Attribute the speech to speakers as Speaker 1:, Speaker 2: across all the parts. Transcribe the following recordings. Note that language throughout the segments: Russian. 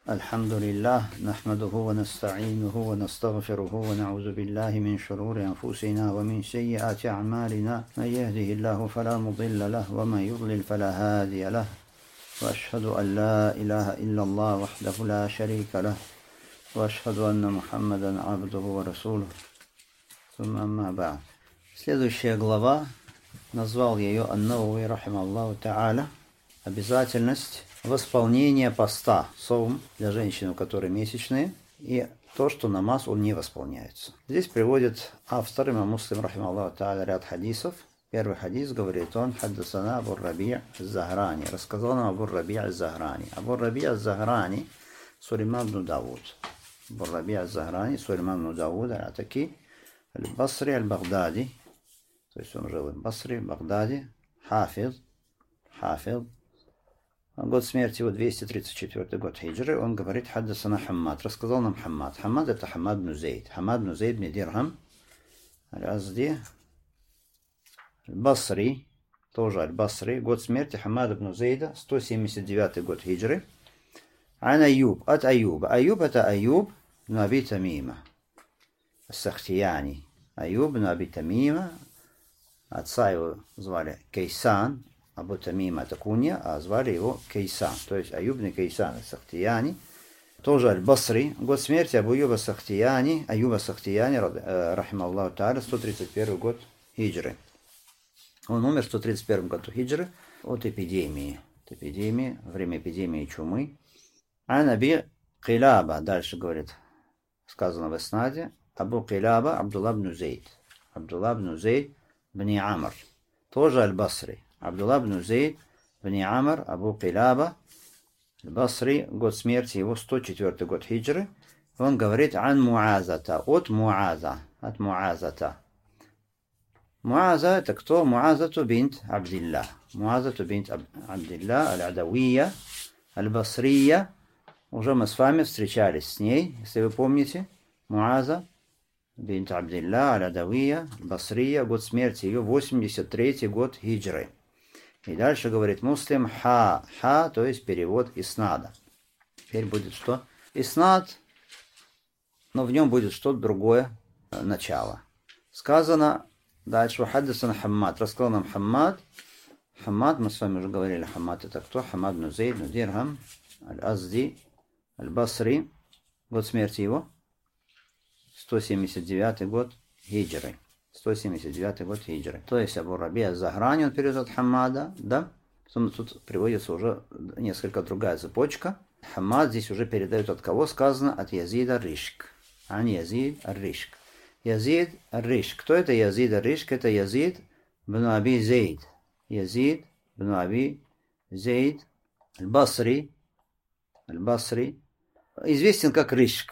Speaker 1: الحمد لله نحمده ونستعينه ونستغفره ونعوذ بالله من شرور أنفسنا ومن سيئات أعمالنا من يهده الله فلا مضل له ومن يضلل فلا هادي له وأشهد أن لا إله إلا الله وحده لا شريك له وأشهد أن محمدا عبده ورسوله ثم أما بعد. Следующая глава, назвал ее Ан-Навави рахимахуллаху тааля, обязательность восполнения поста, саум, для женщин, у которой месячные, и то, что намаз, он не восполняется. Здесь приводит автор, имам Муслим, рахимахуллаху тааля, ряд хадисов. Первый хадис, говорит он, хаддасана Абу Раби' аз-Захрани, рассказал нам Абу Раби' аз-Захрани. Абу Раби' аз-Захрани, Сулейман ибн Дауд. Абу Раби' аз-Захрани, Сулейман ибн Дауд, аль-Атаки, аль-Басри, аль-Багдади, то есть он жил в Басре, в Багдаде, хафиз. Год смерти его 234 год хиджры. Он говорит, хаддасана Хаммад, рассказал нам Хаммад. Хаммад это Хаммад ибн Зейд. Хаммад ибн Зейд ибн Дирхам, аль-Азди, аль-Басри, тоже аль-Басри. Год смерти Хаммад ибн Зейда, 179 год хиджры. Ан Аюб, от Аюба. Аюб это Аюб ибн Аби Тамима, ас-Сахтияни. Аюб ибн Аби Тамима, отца его звали Кейсан, Абу Тамима это кунья, а звали его Кейсан, то есть Аюб ибн Кейсан ас-Сахтияни, тоже аль-Басри. Год смерти Абу Аюба Сахтияни, рахимахуллаху тааля, 131 год хиджры. Он умер в 131 году хиджры от эпидемии, время эпидемии чумы. Ан Аби Килаба, дальше говорит, сказано в иснаде, Абу Килаба Абдулла ибн Зейд бни Амр, тоже аль-Басри. Абдулла ибн Зейд бни Амр, Абу Килаба, аль-Басри, год смерти его 104 год хиджры. Он говорит ан Муазата, от Муаза. Муаза это кто? Муазату бинт Абдилла. Муазату бинт Абдилла, аль-Адавия, аль-Басрия. Уже мы с вами встречались с ней, если вы помните. Муаза бинт Абдилла, аль-Адавия, аль-Басрия, год смерти ее 83 год хиджры. И дальше говорит Муслим ха, то есть перевод иснада. Теперь будет что? Иснад, но в нем будет что-то другое начало. Сказано дальше, хаддасан Хаммад, рассказал нам Хаммад. Хаммад, мы с вами уже говорили, Хаммад это кто? Хаммад ибн Зейд ибн Дирхам, аль-Азди, аль-Басри, год смерти его 179 год хиджры. 179 год хиджры. То есть Абу Раби' аз-Захрани, он переводит от Хаммада, да? Тут приводится уже несколько другая цепочка. Хаммад здесь уже передает от кого? Сказано от Язид ар-Ришк. Ан Язид ар-Ришк. Язид ар-Ришк. Кто это Язид ар-Ришк? Это Язид ибн Аби Зейд. Язид ибн Аби Зейд аль-Басри. Известен как Ришк.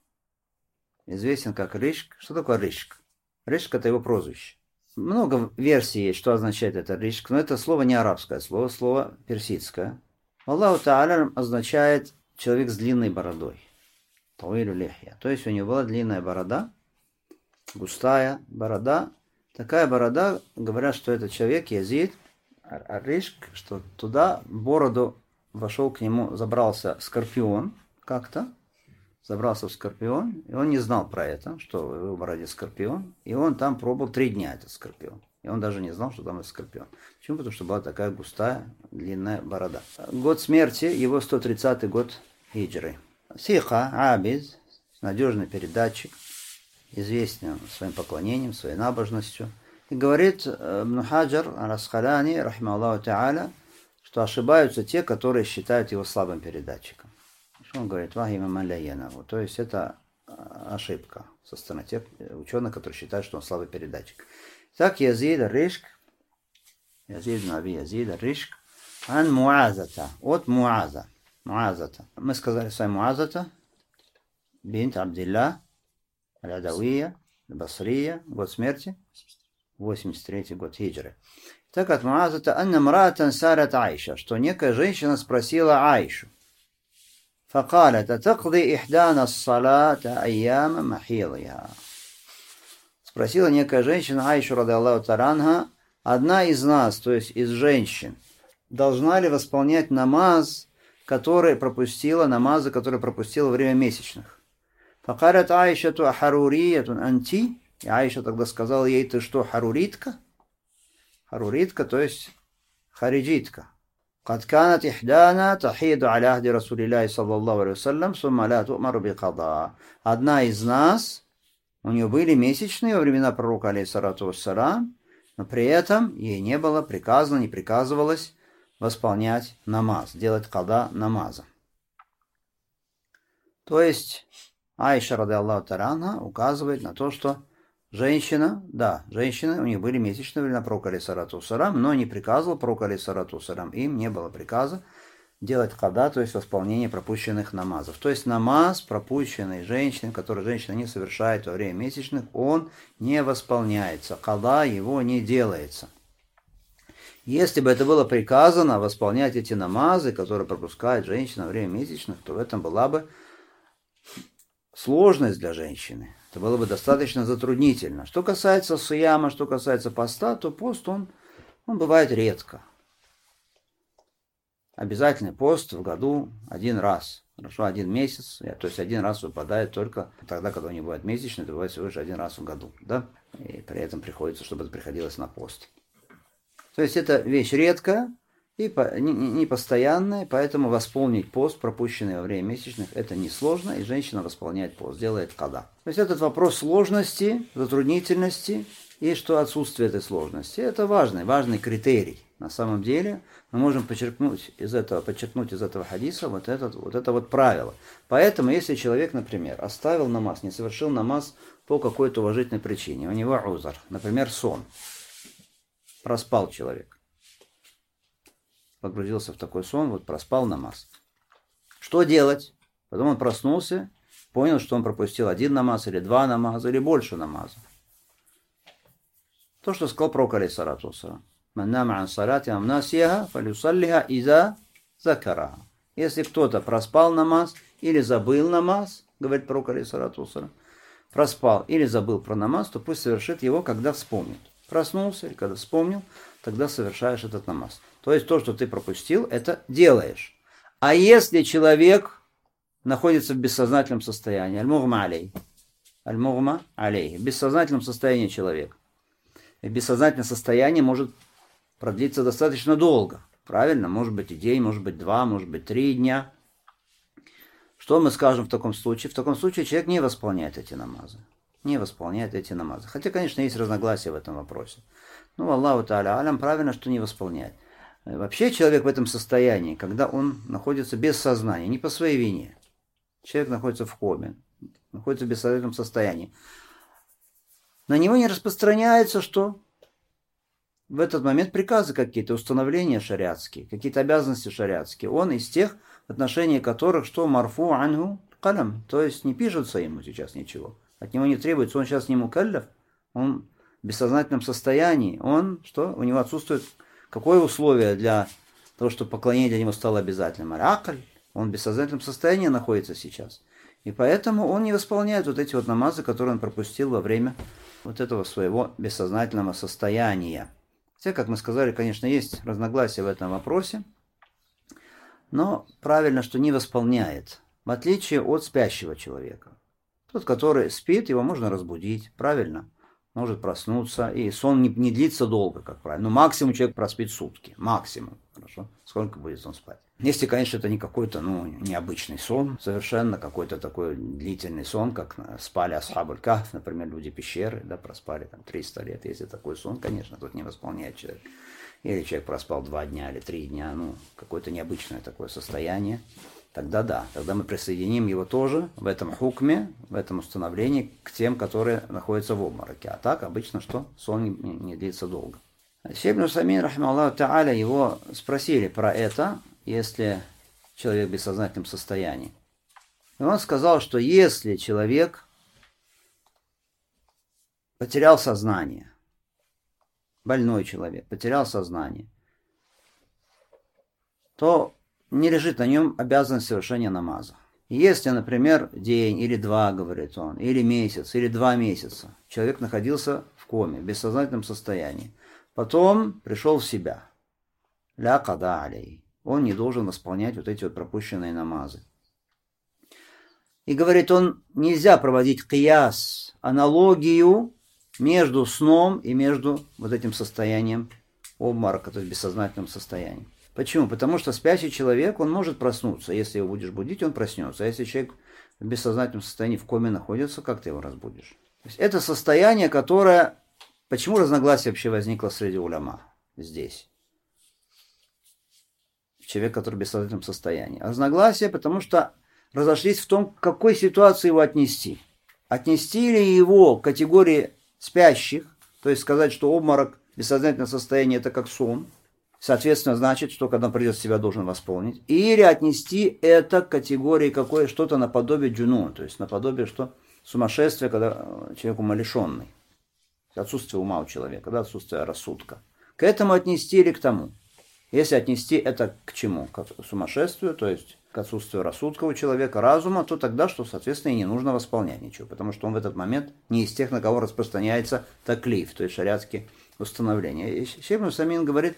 Speaker 1: Что такое Ришк? Ришк это его прозвище. Много версий есть, что означает это ришк, но это слово не арабское слово персидское. Аллаху Тааля означает человек с длинной бородой. Тавилю лихья. То есть у него была длинная борода, густая борода. Такая борода, говорят, что этот человек Язид ар-Ришк, что туда в бороду вошел к нему, забрался скорпион как-то. Забрался в скорпион, и он не знал про это, что в его бороде скорпион, и он там пробовал 3 дня этот скорпион. И он даже не знал, что там это скорпион. Почему? Потому что была такая густая, длинная борода. Год смерти, его 130 год хиджры. Сиха, абид, надежный передатчик, известен своим поклонением, своей набожностью. И говорит Ибн Хаджар ар-Асқалани, рахимахуллаху тааля, что ошибаются те, которые считают его слабым передатчиком. Он говорит, то есть это ошибка со стороны тех ученых, которые считают, что он слабый передатчик. Так, Язид ар-Ришк, Язид ар-Ришк, ан Муазата, от Муазата. Мы сказали с вами Муазата, бинт Абдилла, аль-Адавия, аль-Басрия, год смерти, 83 год хиджры. Так, от Муазата, анна мраатан сарат Айша, что некая женщина спросила Айшу. فقالت أتقضي إحدانا الصلاة أيام محيضها. Спросила некая женщина Айшу радиаллаху та'аля анха, одна из нас, то есть из женщин, должна ли восполнять намаз, которая пропустила намазы, которые пропустила во время месячных. Факарат Аишату ахаруриятун анти. И Аиша тогда сказала ей: ты что, харуритка? Харуритка, то есть хариджитка. قد كانت إحدانا تحيض على عهد رسول الله صلى الله عليه وسلم ثم لا تؤمر بقضاء. Одна из нас, у нее были месячные во времена пророка, алейхиссалату вассалам, но при этом ей не было приказано, не приказывалось восполнять намаз, делать када намаза. То есть Аиша, ради Аллаху та'аля, указывает на то, что женщина, у них были месячные во времена пророка, алейхиссалату вассалам, но не приказывал пророк, алейхиссалату вассалам, им не было приказа делать када, то есть восполнение пропущенных намазов. То есть намаз, пропущенный женщиной, который женщина не совершает во время месячных, он не восполняется, када его не делается. Если бы это было приказано восполнять эти намазы, которые пропускает женщина во время месячных, то в этом была бы сложность для женщины. Это было бы достаточно затруднительно. Что касается сияма, что касается поста, то пост, он бывает редко. Обязательный пост в году один раз. Хорошо, один месяц, то есть один раз выпадает только тогда, когда не бывает месячный, это бывает всего лишь один раз в году. Да? И при этом приходится, чтобы это приходилось на пост. То есть это вещь редкая и не постоянная, поэтому восполнить пост, пропущенный во время месячных, это несложно, и женщина восполняет пост, делает када. То есть этот вопрос сложности, затруднительности и что отсутствие этой сложности, это важный критерий. На самом деле мы можем подчеркнуть из этого хадиса вот это правило. Поэтому если человек, например, оставил намаз, не совершил намаз по какой-то уважительной причине, у него узар, например, сон, проспал человек, погрузился в такой сон, проспал намаз. Что делать? Потом он проснулся, понял, что он пропустил один намаз, или два намаза, или больше намаза. То, что сказал пророк, алейхиссалату вассалам. Если кто-то проспал намаз или забыл намаз, говорит пророк, алейхиссалату вассалам, проспал или забыл про намаз, то пусть совершит его, когда вспомнит. Проснулся или когда вспомнил, тогда совершаешь этот намаз. То есть то, что ты пропустил, это делаешь. А если человек находится в бессознательном состоянии, аль-мугма алейхи, в бессознательном состоянии человек, и бессознательное состояние может продлиться достаточно долго. Правильно? Может быть и день, может быть 2, может быть 3 дня. Что мы скажем в таком случае? В таком случае человек не восполняет эти намазы. Хотя, конечно, есть разногласия в этом вопросе. Но Аллаху та'аля алям, правильно, что не восполняет. Вообще человек в этом состоянии, когда он находится без сознания, не по своей вине. Человек находится в коме, находится в бессознательном состоянии. На него не распространяется, что в этот момент приказы какие-то, установления шариатские, какие-то обязанности шариатские. Он из тех, в отношении которых, что марфу анху калям, то есть не пишется ему сейчас ничего. От него не требуется, он сейчас не мукалляф, он в бессознательном состоянии, у него отсутствует какое условие для того, чтобы поклонение для него стало обязательным? Аль-акль, он в бессознательном состоянии находится сейчас. И поэтому он не восполняет эти намазы, которые он пропустил во время этого своего бессознательного состояния. Хотя, как мы сказали, конечно, есть разногласия в этом вопросе, но правильно, что не восполняет, в отличие от спящего человека. Тот, который спит, его можно разбудить, правильно, может проснуться, и сон не длится долго, как правило. Но максимум человек проспит сутки, максимум, хорошо, сколько будет он спать. Если, конечно, это не какой-то, необычный сон, совершенно какой-то такой длительный сон, как спали асхабуль кахф, например, люди пещеры, проспали 300 лет. Если такой сон, конечно, тут не восполняет человек. Или человек проспал 2 дня или 3 дня, какое-то необычное такое состояние. Тогда да, тогда мы присоединим его тоже в этом хукме, в этом установлении к тем, которые находятся в обмороке. А так обычно что? Сон не длится долго. Шейх ибн Усаймин, рахимахуллаху та'аля, его спросили про это, если человек в бессознательном состоянии. И он сказал, что если человек потерял сознание, больной человек потерял сознание, то не лежит на нем обязанность совершения намаза. Если, например, день или 2, говорит он, или месяц, или 2 месяца человек находился в коме, в бессознательном состоянии, потом пришел в себя, ля када алей, он не должен восполнять вот эти вот пропущенные намазы. И говорит он, нельзя проводить кияс, аналогию между сном и между вот этим состоянием обморока, то есть бессознательным состоянием. Почему? Потому что спящий человек, он может проснуться. Если его будешь будить, он проснется. А если человек в бессознательном состоянии в коме находится, как ты его разбудишь? То есть это состояние, которое... Почему разногласие вообще возникло среди уляма здесь? Человек, который в бессознательном состоянии. Разногласие, потому что разошлись в том, к какой ситуации его отнести. Отнести ли его к категории спящих, то есть сказать, что обморок, бессознательное состояние – это как сон, соответственно, значит, что когда он придет в себя, должен восполнить. Или отнести это к категории какое что-то наподобие джунун, то есть наподобие что сумасшествие, когда человек умалишенный. Отсутствие ума у человека, да, отсутствие рассудка. К этому отнести или к тому? Если отнести это к чему? К сумасшествию, то есть к отсутствию рассудка у человека, разума, то тогда, что, соответственно, и не нужно восполнять ничего, потому что он в этот момент не из тех, на кого распространяется таклиф, то есть шариатские установления. И Шейх ибн Усаймин говорит,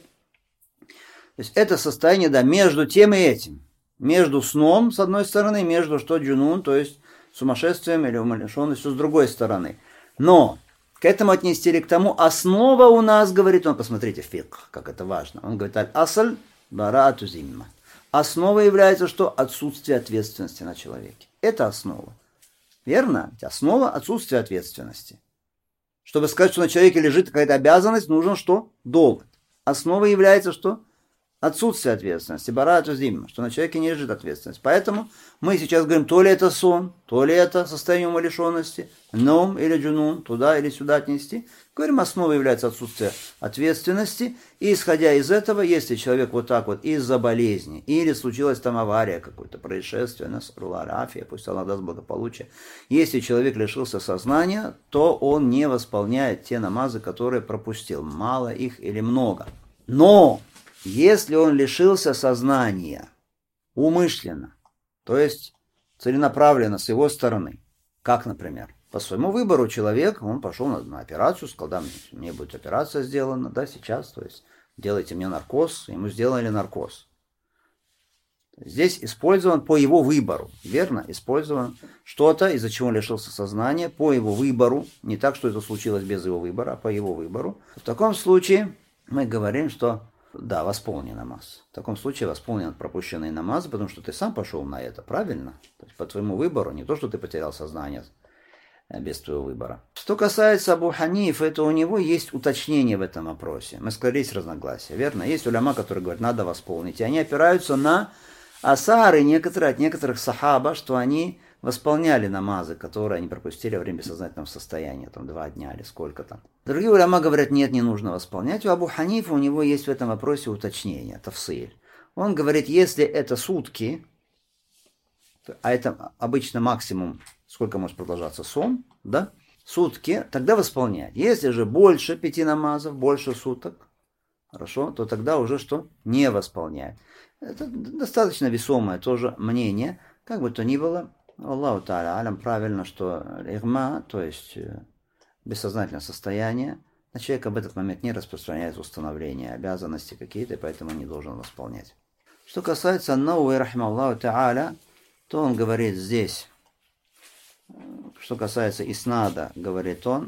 Speaker 1: то есть это состояние, да, между тем и этим. Между сном, с одной стороны, между что джунун, то есть сумасшествием или умалишенностью, с другой стороны. Но к этому отнести или к тому, основа у нас, говорит он, посмотрите, фикх, как это важно. Он говорит, аль-асль бараату зимма. Основа является что? Отсутствие ответственности на человеке. Это основа. Верно? Основа отсутствия ответственности. Чтобы сказать, что на человеке лежит какая-то обязанность, нужен что? Довод. Основа является что? Отсутствие ответственности. Бараату зимма. Что на человеке не лежит ответственность. Поэтому мы сейчас говорим, то ли это сон, то ли это состояние умалишенности, ном или джунун, туда или сюда отнести. Говорим, основой является отсутствие ответственности. И исходя из этого, если человек вот так вот из-за болезни, или случилась там авария, какое-то происшествие, насруларафия, пусть Аллах даст благополучие, если человек лишился сознания, то он не восполняет те намазы, которые пропустил, мало их или много. Но если он лишился сознания умышленно, то есть целенаправленно с его стороны, как, например, по своему выбору человек, он пошел на операцию, сказал, да, мне будет операция сделана, да, сейчас, то есть делайте мне наркоз, ему сделали наркоз. Здесь использован по его выбору, верно? Использован что-то, из-за чего он лишился сознания, по его выбору, не так, что это случилось без его выбора, а по его выбору. В таком случае мы говорим, что да, восполнен намаз. В таком случае восполнен пропущенный намаз, потому что ты сам пошел на это, правильно? То есть по твоему выбору, не то, что ты потерял сознание без твоего выбора. Что касается Абу Ханифа, то у него есть уточнение в этом вопросе. Мы склонились разногласия, верно? Есть уляма, которые говорят, надо восполнить. И они опираются на асары от некоторых сахаба, что они восполняли намазы, которые они пропустили во время бессознательного состояния, там 2 дня или сколько там. Другие уляма говорят, нет, не нужно восполнять. У Абу Ханифа у него есть в этом вопросе уточнение, тафсиль. Он говорит, если это сутки, а это обычно максимум, сколько может продолжаться сон, да, сутки, тогда восполнять. Если же больше 5 намазов, больше суток, хорошо, то тогда уже что? Не восполнять. Это достаточно весомое тоже мнение, как бы то ни было. Аллаху та'аля алям, правильно, что игма, то есть бессознательное состояние, на человека в этот момент не распространяется установление обязанностей какие-то, и поэтому не должен восполнять. Что касается Ан-Науи, рахималлаху та'аля, то он говорит здесь, что касается Иснада, говорит он,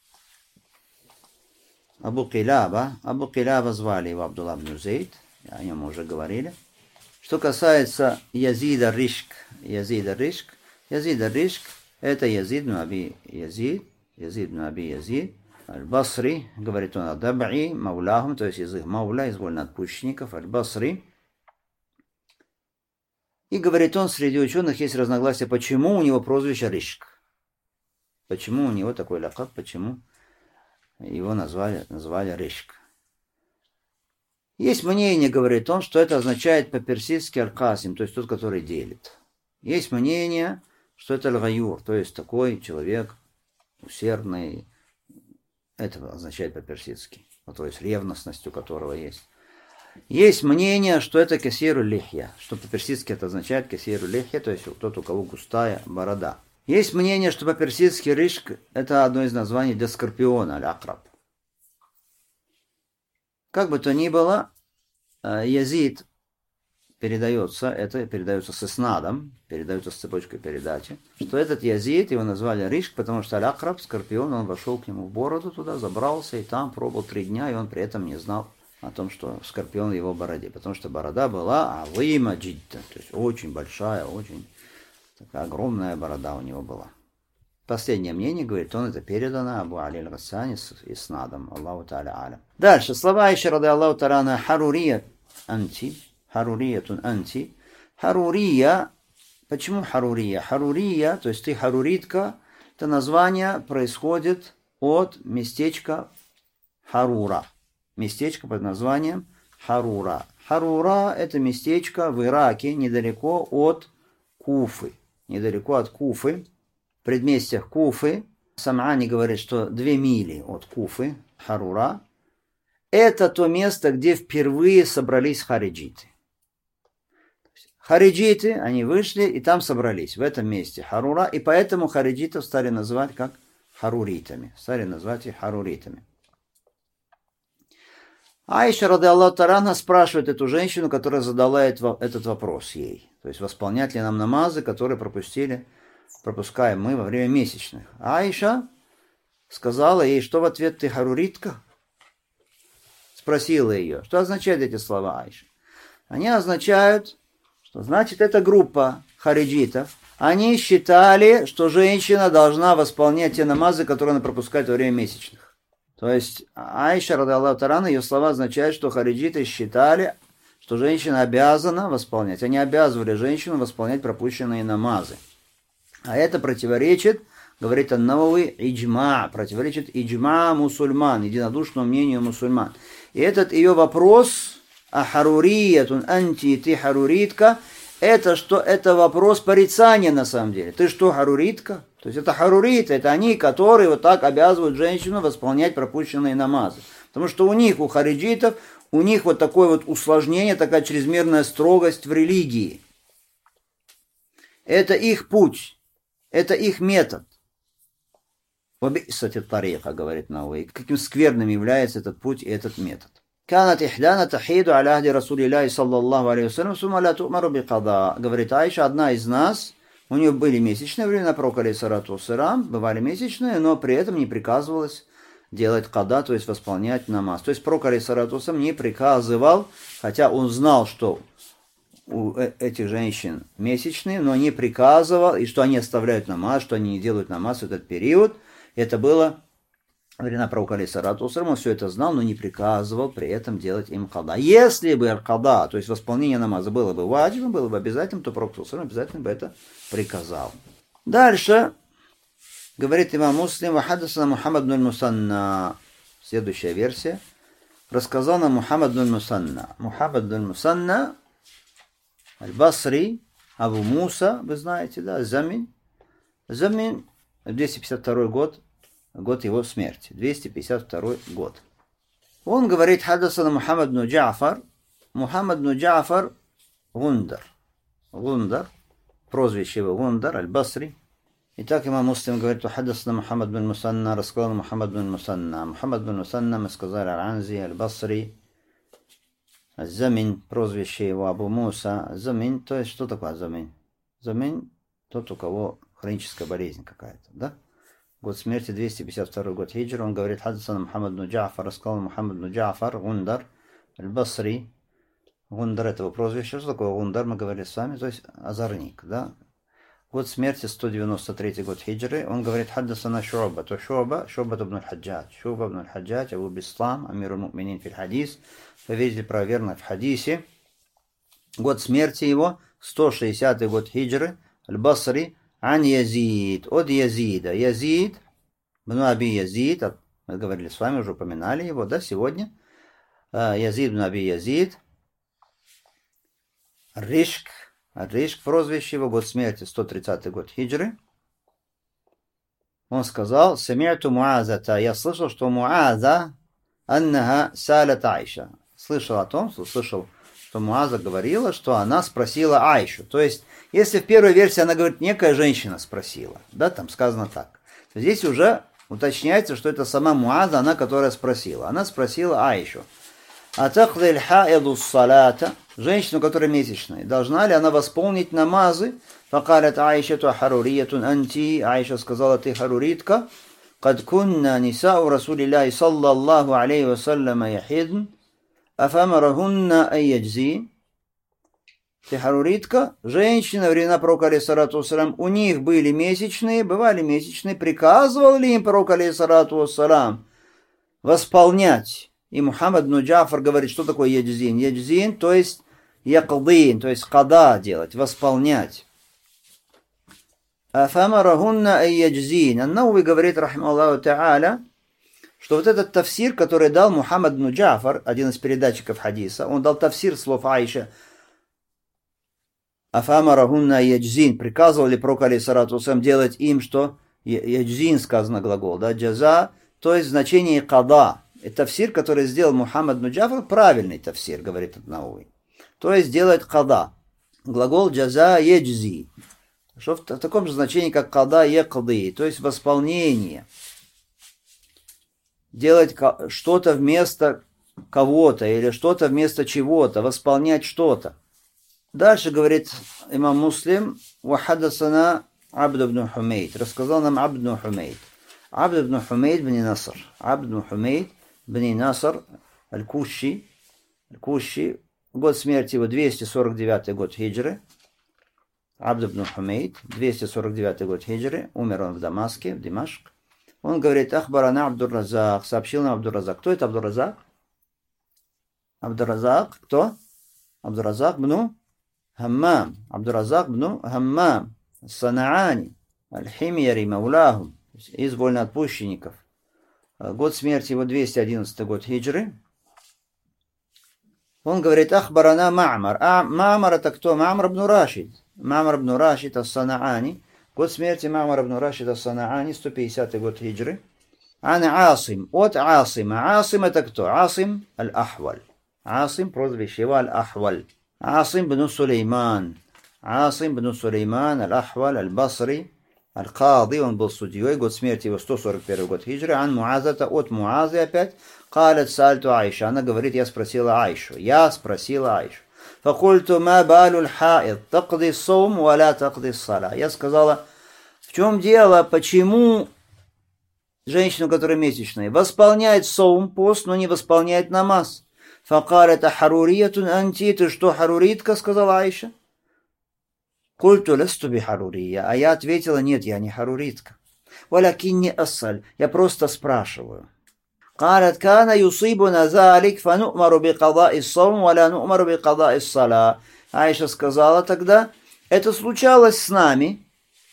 Speaker 1: Абу Килаба звали его Абдулла ибн Зейд, о нем мы уже говорили. Что касается Язида Ришк, это Язид ибн Аби Язид, Аль-Басри, говорит он, Адаб'i, Мауляхум, то есть из их Мауля, из вольноотпущенников, Аль-Басри. И говорит он, среди ученых есть разногласия, почему у него прозвище Ришк. Почему у него такой лакаб, почему его назвали Ришк. Есть мнение, говорит он, что это означает по-персидски аль-касим, то есть тот, который делит. Есть мнение, что это аль-гаюр, то есть такой человек усердный, это означает по-персидски, то есть ревностность у которого есть. Есть мнение, что это кесиру лихья, что по-персидски это означает кесиру лихья, то есть тот, у кого густая борода. Есть мнение, что по-персидски ришк это одно из названий для скорпиона, аль-акраб. Как бы то ни было, Язид это передается с иснадом, передается с цепочкой передачи, что этот Язид, его назвали Ришк, потому что Аль-Акраб, скорпион, он вошел к нему в бороду туда, забрался и там пробыл 3 дня, и он при этом не знал о том, что скорпион в его бороде, потому что борода была алима джидда, то есть очень большая, очень такая огромная борода у него была. Последнее мнение говорит, он это передано Абу Али аль-Гассани с иснадом, Аллаху та'аля алям. Дальше, слова Аиши ради Аллаху та'аля анха харурия анти, харуриятун анти. Харурия, почему харурия? Харурия, то есть ты харуритка, это название происходит от местечка Харура. Местечко под названием Харура. Харура это местечко в Ираке, недалеко от Куфы. Недалеко от Куфы, в предместьях Куфы. Сам'ани говорит, что 2 мили от Куфы, Харура. Это то место, где впервые собрались хариджиты. Хариджиты, они вышли и там собрались, в этом месте Харура, и поэтому хариджитов стали называть как харуритами. Стали называть их харуритами. Аиша, ради Аллаху та'аля, спрашивает эту женщину, которая задала этот вопрос ей. То есть, восполнять ли нам намазы, которые пропускаем мы во время месячных. Аиша сказала ей, что в ответ ты харуритка? Спросила ее. Что означают эти слова Аиша? Они означают, что значит это группа хариджитов. Они считали, что женщина должна восполнять те намазы, которые она пропускает во время месячных. То есть Аиша, ради Аллаху та'аля, ее слова означают, что хариджиты считали, что женщина обязана восполнять. Они обязывали женщину восполнять пропущенные намазы. А это противоречит, говорит ан-Навави, иджма, противоречит иджма мусульман, единодушному мнению мусульман. И этот ее вопрос, а харуриятун анти, ты харуритка, это вопрос порицания на самом деле. Ты что, харуритка? То есть это харуриты, это они, которые вот так обязывают женщину восполнять пропущенные намазы. Потому что у них, у хариджитов, у них вот такое вот усложнение, такая чрезмерная строгость в религии. Это их путь, это их метод. Вабисати тарика, говорит Навави, каким скверным является этот путь и этот метод. Канат ихдана тахиду аля ахди Расулиллахи саллаллаху алейхи вассалям, сумма ла ту'мару бикада. Говорит Аиша, одна из нас, у нее были месячные времена, пророк алейхиссалату вассалям, бывали месячные, но при этом не приказывалось делать када, то есть восполнять намаз. То есть пророк алейхиссалату вассалям не приказывал, хотя он знал, что у этих женщин месячные, но не приказывал, и что они оставляют намаз, что они не делают намаз в этот период. Это было времена пророка алейхиссалату вассалям, он все это знал, но не приказывал при этом делать им када. Если бы када, то есть восполнение намаза, было бы ваджибом, было бы обязательным, то пророк алейхиссалату вассалям обязательно бы это приказал. Дальше говорит имам Муслим, вахаддасана Мухаммад бн Мусанна, следующая версия, рассказал нам Мухаммад бн Мусанна. Мухаммад бн Мусанна, Аль-Басри, Абу Муса, вы знаете, да, Замин, 252 год его смерти, 252 год. Он говорит, хаддасана Мухаммад бн Джа'фар Гундар, прозвище его Гундар, Аль-Басри. Итак, имам Муслим говорит, хаддасана Мухаммад бн Мусанна, рассказал Мухаммад бн Мусанна. Мухаммад бн Мусанна, мы сказали, Аль-Анзи, Аль-Басри, Замин, прозвище его Абу Муса. Замин, то есть, что такое Замин? Замин, тот, у кого хроническая болезнь какая-то, да? Год смерти 252 год хиджра. Он говорит, хаддасана Мухаммад бн Джа'фар, рассказал Мухаммад бн Джа'фар, Гундар, Аль-Басри. Гундар этого прозвища. Что такое Гундар, мы говорили с вами, то есть озорник, да? Год смерти 193 год хиджры. Он говорит, хаддасана Шу'ба, то Шу'ба бн Аль-Хаджадж, Абу Бислам, амир аль-му'минин фил хадис, поведитель правоверных в хадисе. Год смерти его 160 год хиджры. Аль-Басри, ан Язид, от Язида. Язид, бн Аби Язид, мы говорили с вами, уже упоминали его, да, сегодня. Язид бн Аби Язид. Ришк, прозвище его, год смерти 130 год хиджры. Он сказал, сами'ту Муазата, я слышал, что Муаза, аннаха салят Аиша. Слышал, что Муаза говорила, что она спросила Аишу. То есть, если в первой версии она говорит, некая женщина спросила, да, там сказано так, то здесь уже уточняется, что это сама Муаза, она, которая спросила. Она спросила Аишу, атахли аль-хаиду салата, женщину, которая месячная, должна ли она восполнить намазы? Факалят Аишату харуриятун анти. Аиша сказала, ты харуритка. Кад кунна нисау Расулилляхи саллаллаху алейхи вассаляма яхидн. Афамарахунна айяджзин. Ты харуритка, женщина, времена пророка алейхиссалату вассалям, у них были месячные, бывали месячные, приказывал ли им пророк алейхиссалату вассалям восполнять? И Мухаммад ибн Джафар говорит, что такое яджзин? Яджзин, то есть якдин, то есть када делать, восполнять. Афамарахунна айяджзин. Ан-Науви говорит, рахимахуллаху та'аля, что вот этот тафсир, который дал Мухаммад ибн Джафар, один из передатчиков хадиса, он дал тафсир слов Аиша, Афамарахунна яджзин, приказывал ли пророк алейхиссалату вассалям делать им, что яджзин сказано глагол, да, джаза, то есть значение када. Это тафсир, который сделал Мухаммад ибн Джафар, правильный тафсир, говорит Ан-Науви. То есть делает када. Глагол джаза яджзи. Что в таком же значении, как када якды, то есть восполнение. Делать что-то вместо кого-то или что-то вместо чего-то, восполнять что-то. Дальше говорит имам Муслим, «Вахадасана Абд ибн Хумейд». Рассказал нам Абд ибн Хумейд. Абд ибн Хумейд бни Наср. Абд ибн Хумейд бни Наср аль-Куши. Год смерти его 249 год хиджры. Абд ибн Хумейд, 249 год хиджры. Умер он в Дамаске, в Димашк. Он говорит, «Ахбарана Абдур-Разак». Сообщил нам Абдур-Разак. Кто это Абдур-Разак? Абдур-Разак. Кто? Абдур-Разак бну Хаммам. Абдур-Разак бну Хаммам. Санаани. Аль-Химьяри Мауляхум. Из вольноотпущенников. Год смерти его 211 год хиджры. Он говорит, ахбарана Ма'мар. А Ма'мар это кто? Ма'мар ибн Рашид. Ма'мар ибн Рашид ас-Санаани. Год смерти Ма'мар ибн Рашид ас-Санаани, 150 год хиджры. Ан Асим. От Асима. Асим это кто? Асим аль-Ахваль. Асим, прозвище его аль-Ахваль. Асим бну Сулейман. Асим бну Сулейман аль-Ахваль аль-Басри. Аль-Кади, он был судьей, год смерти его 141 год хиджры. Ан Муазата, от Муазы опять. Калят сальту Айша. Она говорит, я спросила Айшу. Факульту ма балю лхаид. Такди сом, валя такди сала. Я сказала, в чем дело, почему женщина, которая месячная, восполняет сом, пост, но не восполняет намаз? Факалят харуриятун анти. Ты что, харуритка, сказала Айша. Культу ласту би харурия. А я ответила, нет, я не харуритка. Валякинни ассаль. Я просто спрашиваю. قالت كان يصيبنا ذلك فنؤمر بقضاء الصوم ولا نؤمر بقضاء الصلاة. Аиша сказала тогда, это случалось с нами,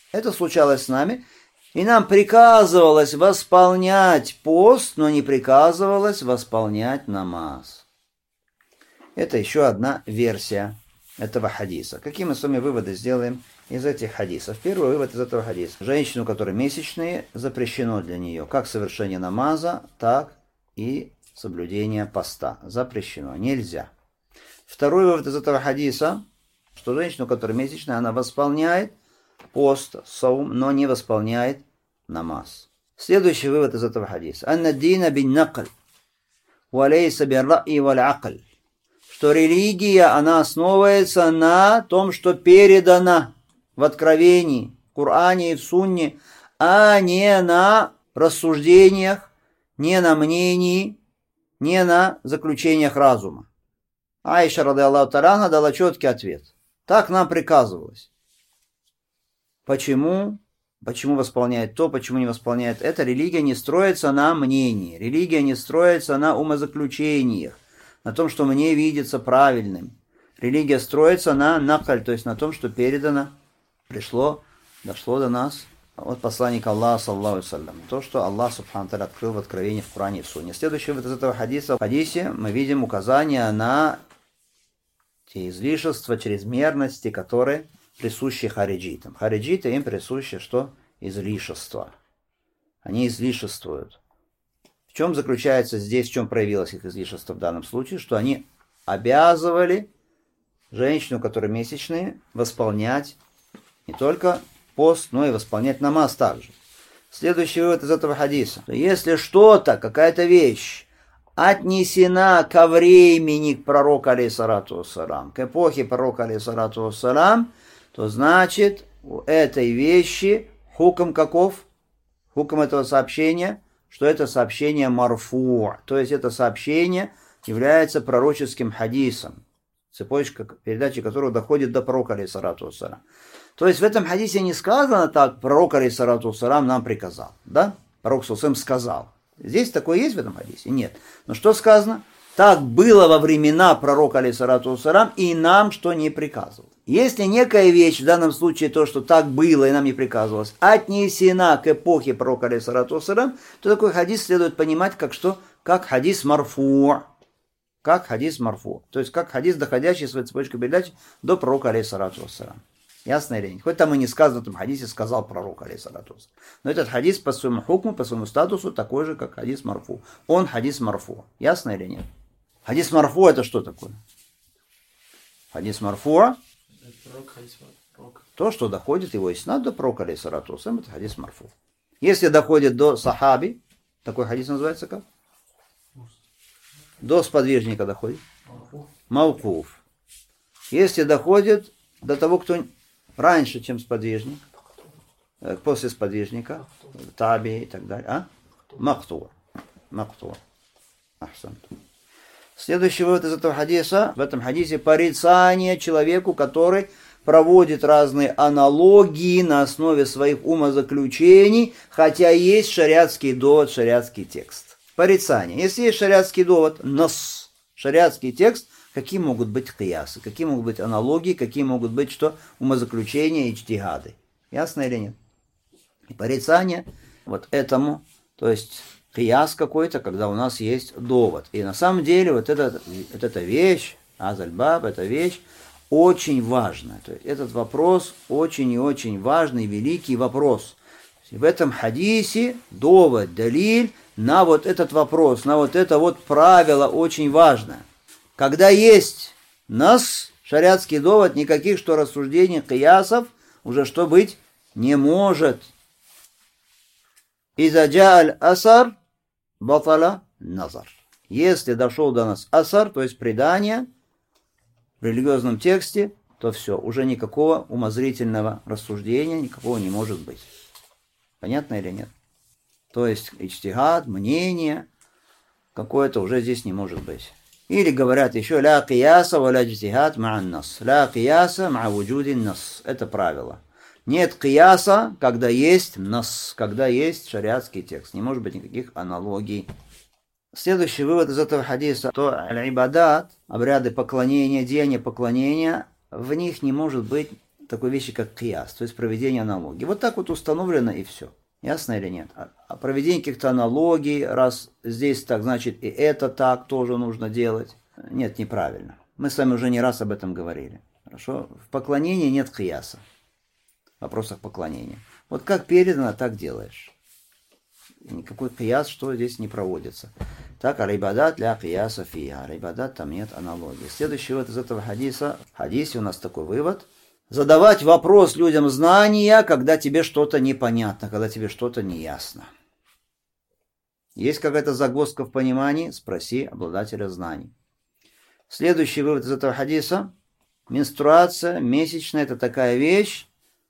Speaker 1: и нам приказывалось восполнять пост, но не приказывалось восполнять намаз. Это еще одна версия этого хадиса. Какие мы с вами выводы сделаем из этих хадисов? Первый вывод из этого хадиса. Женщину, которая месячные, запрещено для нее как совершение намаза, так и соблюдение поста. Запрещено. Нельзя. Второй вывод из этого хадиса, что женщина, которая месячная, она восполняет пост, саум, но не восполняет намаз. Следующий вывод из этого хадиса. Анна дина бин накл, валейса бин ра'и валь акль. Что религия, она основывается на том, что передано в Откровении, в Коране и в Сунне, а не на рассуждениях, не на мнении, не на заключениях разума. Аиша, ради Аллаху та'аля, дала четкий ответ. Так нам приказывалось. Почему? Почему восполняет то, почему не восполняет это? Религия не строится на мнении. Религия не строится на умозаключениях, на том, что мне видится правильным. Религия строится на накаль, то есть на том, что передано, дошло до нас от посланника Аллаха, саллаллаху алейхи ва саллям. То, что Аллах, субхану ва тааля, открыл в Откровении, в Коране и в Сунне. Следующий вот из этого хадиса. В хадисе мы видим указания на те излишества, чрезмерности, которые присущи хариджитам. Хариджиты, им присуще что? Излишество. Они излишествуют. В чем заключается здесь, в чем проявилось их излишество в данном случае? Что они обязывали женщину, которая месячные, восполнять не только пост, но и восполнять намаз также. Следующий вывод из этого хадиса. Если что-то, какая-то вещь, отнесена ко времени пророка алейхиссалату вассалам, к эпохе пророка алейхиссалату вассалам, то значит у этой вещи хукм каков? Хукм этого сообщения, что это сообщение марфу, то есть это сообщение является пророческим хадисом, цепочка передачи которого доходит до пророка алейхиссалату вассалам. То есть в этом хадисе не сказано так, пророк алейхиссалату вассалам нам приказал, да? Пророк саллаллаху сказал. Здесь такое есть в этом хадисе? Нет. Но что сказано? Так было во времена пророка алейхиссалату вассалам и нам что не приказывал. Если некая вещь, в данном случае то, что так было и нам не приказывалось, отнесена к эпохе пророка алейхиссалату вассалам, то такой хадис следует понимать как что? Как хадис марфу. Как хадис марфу. То есть как хадис, доходящий своей цепочкой передачи до пророка алейхиссалату вассалам. Ясно или нет? Хоть там и не сказано, в этом хадисе сказал пророк алейхиссалату вассалам. Но этот хадис по своему хукму, по своему статусу такой же, как хадис марфу. Он хадис марфу. Ясно или нет? Хадис марфу это что такое? Хадис марфу то, что доходит его иснад до пророка алейхиссалату вассалам, это хадис марфу. Если доходит до сахаби, такой хадис называется как? До сподвижника доходит? Мавкуф. Если доходит до того, кто раньше, чем сподвижник, после сподвижника, таби и так далее. А? Мактур. Мактур. Ахсан. Следующий вывод из этого хадиса. В этом хадисе порицание человеку, который проводит разные аналогии на основе своих умозаключений, хотя есть шариатский довод, шариатский текст. Порицание. Если есть шариатский довод, нас, шариатский текст, какие могут быть киясы, какие могут быть аналогии, какие могут быть что? Умозаключения и иджтигады. Ясно или нет? И порицание вот этому, то есть кияс какой-то, когда у нас есть довод. И на самом деле вот эта вещь, азаль-баб, эта вещь очень важная. То есть этот вопрос очень и очень важный, великий вопрос. В этом хадисе довод, далиль на вот этот вопрос, на вот это вот правило очень важное. Когда есть нас, шариатский довод, никаких что рассуждений, киясов, уже что быть не может. Иза джа'аль асар, батала назар. Если дошел до нас асар, то есть предание в религиозном тексте, то все, уже никакого умозрительного рассуждения, никакого не может быть. Понятно или нет? То есть иджтигад, мнение какое-то уже здесь не может быть. Или говорят еще ля кияса ва ля иджтигад ма'ан нас. Ля кияса ма вуджудин нас. Это правило. Нет кияса, когда есть нас, когда есть шариатский текст. Не может быть никаких аналогий. Следующий вывод из этого хадиса, то аль-ибадат, обряды поклонения, деяния поклонения, в них не может быть такой вещи, как кияс, то есть проведение аналогии. Вот так вот установлено и все. Ясно или нет? А проведение каких-то аналогий, раз здесь так, значит и это так тоже нужно делать. Нет, неправильно. Мы с вами уже не раз об этом говорили. Хорошо? В поклонении нет кияса. В вопросах поклонения. Вот как передано, так делаешь. Никакой кияс, что здесь не проводится. Так, аль-ибадат ля кияса фиха. Аль-ибадат, там нет аналогии. Следующий вывод из этого хадиса. В хадисе у нас такой вывод. Задавать вопрос людям знания, когда тебе что-то непонятно, когда тебе что-то неясно. Есть какая-то загвоздка в понимании? Спроси обладателя знаний. Следующий вывод из этого хадиса. Менструация, месячная, это такая вещь,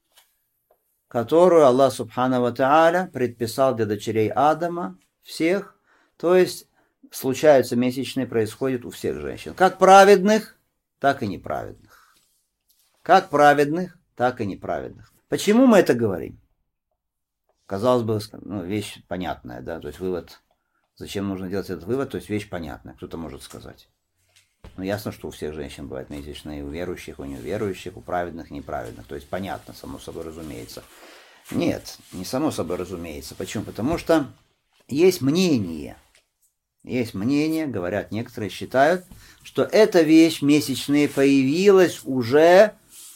Speaker 1: которую Аллах Субхану ва Тааля предписал для дочерей Адама, всех. То есть случаются месячные, происходит у всех женщин. Как праведных, так и неправедных. Как праведных, так и неправедных. Почему мы это говорим? Казалось бы, вещь понятная, да, то есть вывод. Зачем нужно делать этот вывод? То есть вещь понятная, кто-то может сказать. Ну, ясно, что у всех женщин бывают месячные, у верующих, у неверующих, у праведных, неправедных. То есть понятно, само собой разумеется. Нет, не само собой разумеется. Почему? Потому что есть мнение. Есть мнение, говорят, некоторые считают, что эта вещь месячные появилась уже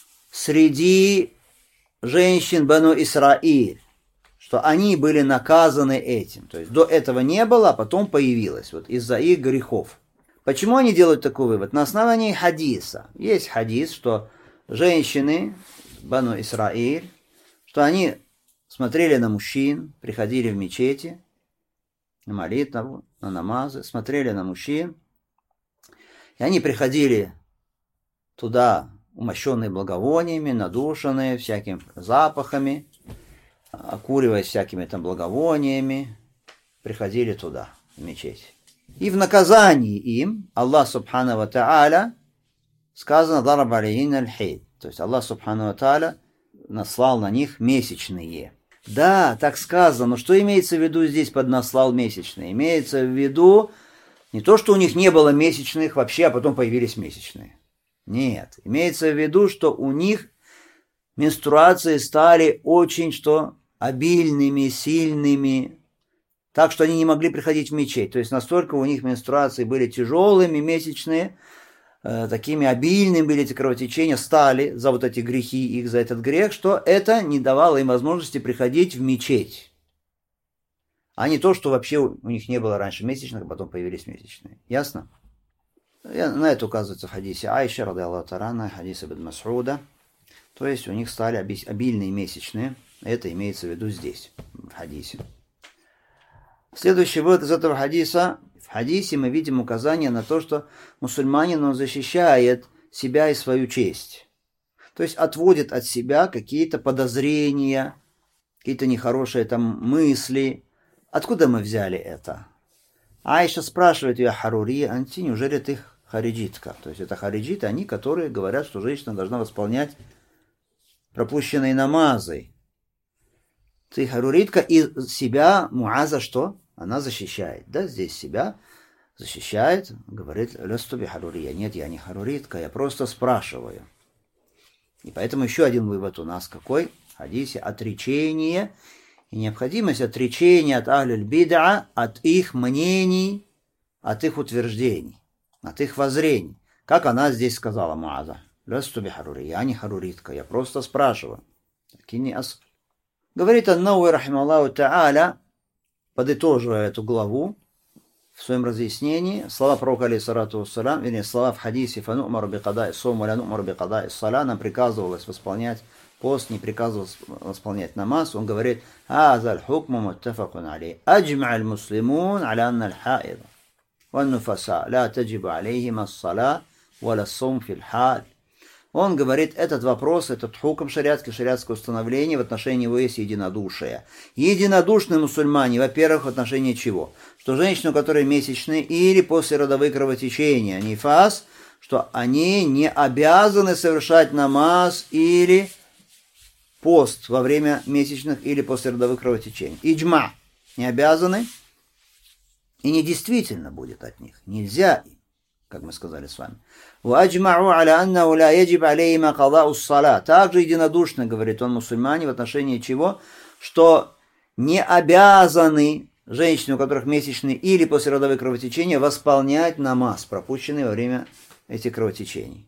Speaker 1: среди женщин Бану Исраиль, что они были наказаны этим. То есть до этого не было, а потом появилось, вот из-за их грехов. Почему они делают такой вывод? На основании хадиса. Есть хадис, что женщины Бану Исраиль, что они смотрели на мужчин, приходили в мечети, на молитву, на намазы, смотрели на мужчин. И они приходили туда, умощенные благовониями, надушенные всякими запахами, окуриваясь всякими там благовониями, приходили туда, в мечеть. И в наказании им Аллах Субхану ва Тааля сказано «Дараб алейхин аль-хейд». То есть Аллах Субхану ва Тааля наслал на них месячные. Да, так сказано, но что имеется в виду здесь под наслал месячные? Имеется в виду не то, что у них не было месячных вообще, а потом появились месячные. Нет, имеется в виду, что у них менструации стали очень что обильными, сильными, так что они не могли приходить в мечеть. То есть настолько у них менструации были тяжелыми, месячные, такими обильными были эти кровотечения, стали за вот эти грехи, их за этот грех, что это не давало им возможности приходить в мечеть. А не то, что вообще у них не было раньше месячных, а потом появились месячные. Ясно? На это указывается в хадисе Айши, ради Аллаху та'аля, хадисе ибн Мас'уда. То есть у них стали обильные месячные. Это имеется в виду здесь, в хадисе. Следующий вывод из этого хадиса. В хадисе мы видим указание на то, что мусульманин, он защищает себя и свою честь. То есть отводит от себя какие-то подозрения, какие-то нехорошие там мысли. Откуда мы взяли это? Айша спрашивает ее Харури, анти, неужели ты хариджитка? То есть это хариджиты, они, которые говорят, что женщина должна восполнять пропущенные намазы. Ты харуритка, и себя Муаза что? Она защищает. Да, здесь себя защищает, говорит, ластуби харурия. Нет, я не харуритка, я просто спрашиваю. И поэтому еще один вывод у нас какой? В хадисе отречение и необходимость отречения от ахлюль бид'a, от их мнений, от их утверждений, от их воззрений. Как она здесь сказала, Муаза. Ластуби харурия, я не харуритка, я просто спрашиваю. Говорит Ан-Науи, рахималлаху та'аля, подытоживая эту главу в своем разъяснении, слова пророка, алейхиссалату вассалям, вернее, слова в хадисе «Фану'мару бикада'i ссом, ва ла ну'мару бикада'i ссаля», нам приказывалось восполнять пост, не приказывалось восполнять намаз. Он говорит «Азаль хукму муттафакун алей, аджмa'аль муслимун аля анна аль-хаида, ва нуфаса, ла таджибу алейхим ас-саля, ва ла ссом фил халь». Он говорит, этот вопрос, этот хукм шариатское установление, в отношении его есть единодушие. Единодушные мусульмане, во-первых, в отношении чего? Что женщины, у которой месячные или послеродовые кровотечения, нифас, что они не обязаны совершать намаз или пост во время месячных или послеродовых кровотечений. Иджма не обязаны и не действительно будет от них. Нельзя им, как мы сказали с вами. Также единодушно, говорит он, мусульмане, в отношении чего? Что не обязаны женщины, у которых месячные или послеродовые кровотечения, восполнять намаз, пропущенный во время этих кровотечений.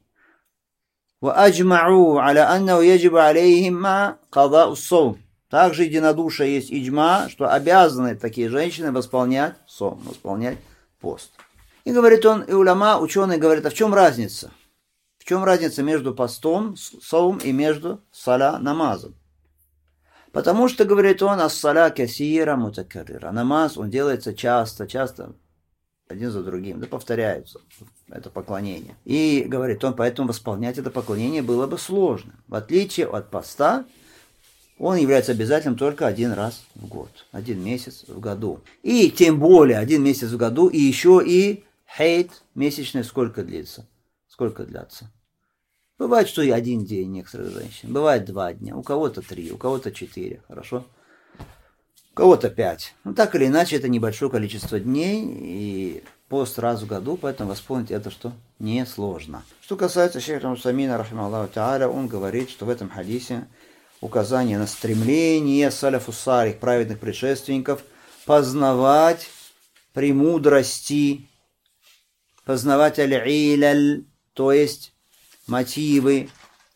Speaker 1: Также единодушие есть иджма, что обязаны такие женщины восполнять сом, восполнять пост. И говорит он, и уляма, ученые говорят, а в чем разница? В чем разница между постом, саум, и между саля, намазом? Потому что, говорит он, ас-саля касира мутакаррира. Намаз, он делается часто, один за другим, да повторяются, это поклонение. И, говорит он, поэтому восполнять это поклонение было бы сложно. В отличие от поста, он является обязательным только один раз в год, 1 месяц в году. И тем более 1 месяц в году, и еще и хейт месячный сколько длится? Сколько длится? Бывает, что и 1 день некоторых женщин, бывает 2 дня, у кого-то 3, у кого-то 4, хорошо? У кого-то 5. Ну, так или иначе, это небольшое количество дней, и пост раз в году, поэтому восполнить это что? Несложно. Что касается шейха Усамина, рахималлаху та'аля, он говорит, что в этом хадисе указание на стремление саляфу салих, праведных предшественников, познавать премудрости, познавать аль-иляль, то есть мотивы,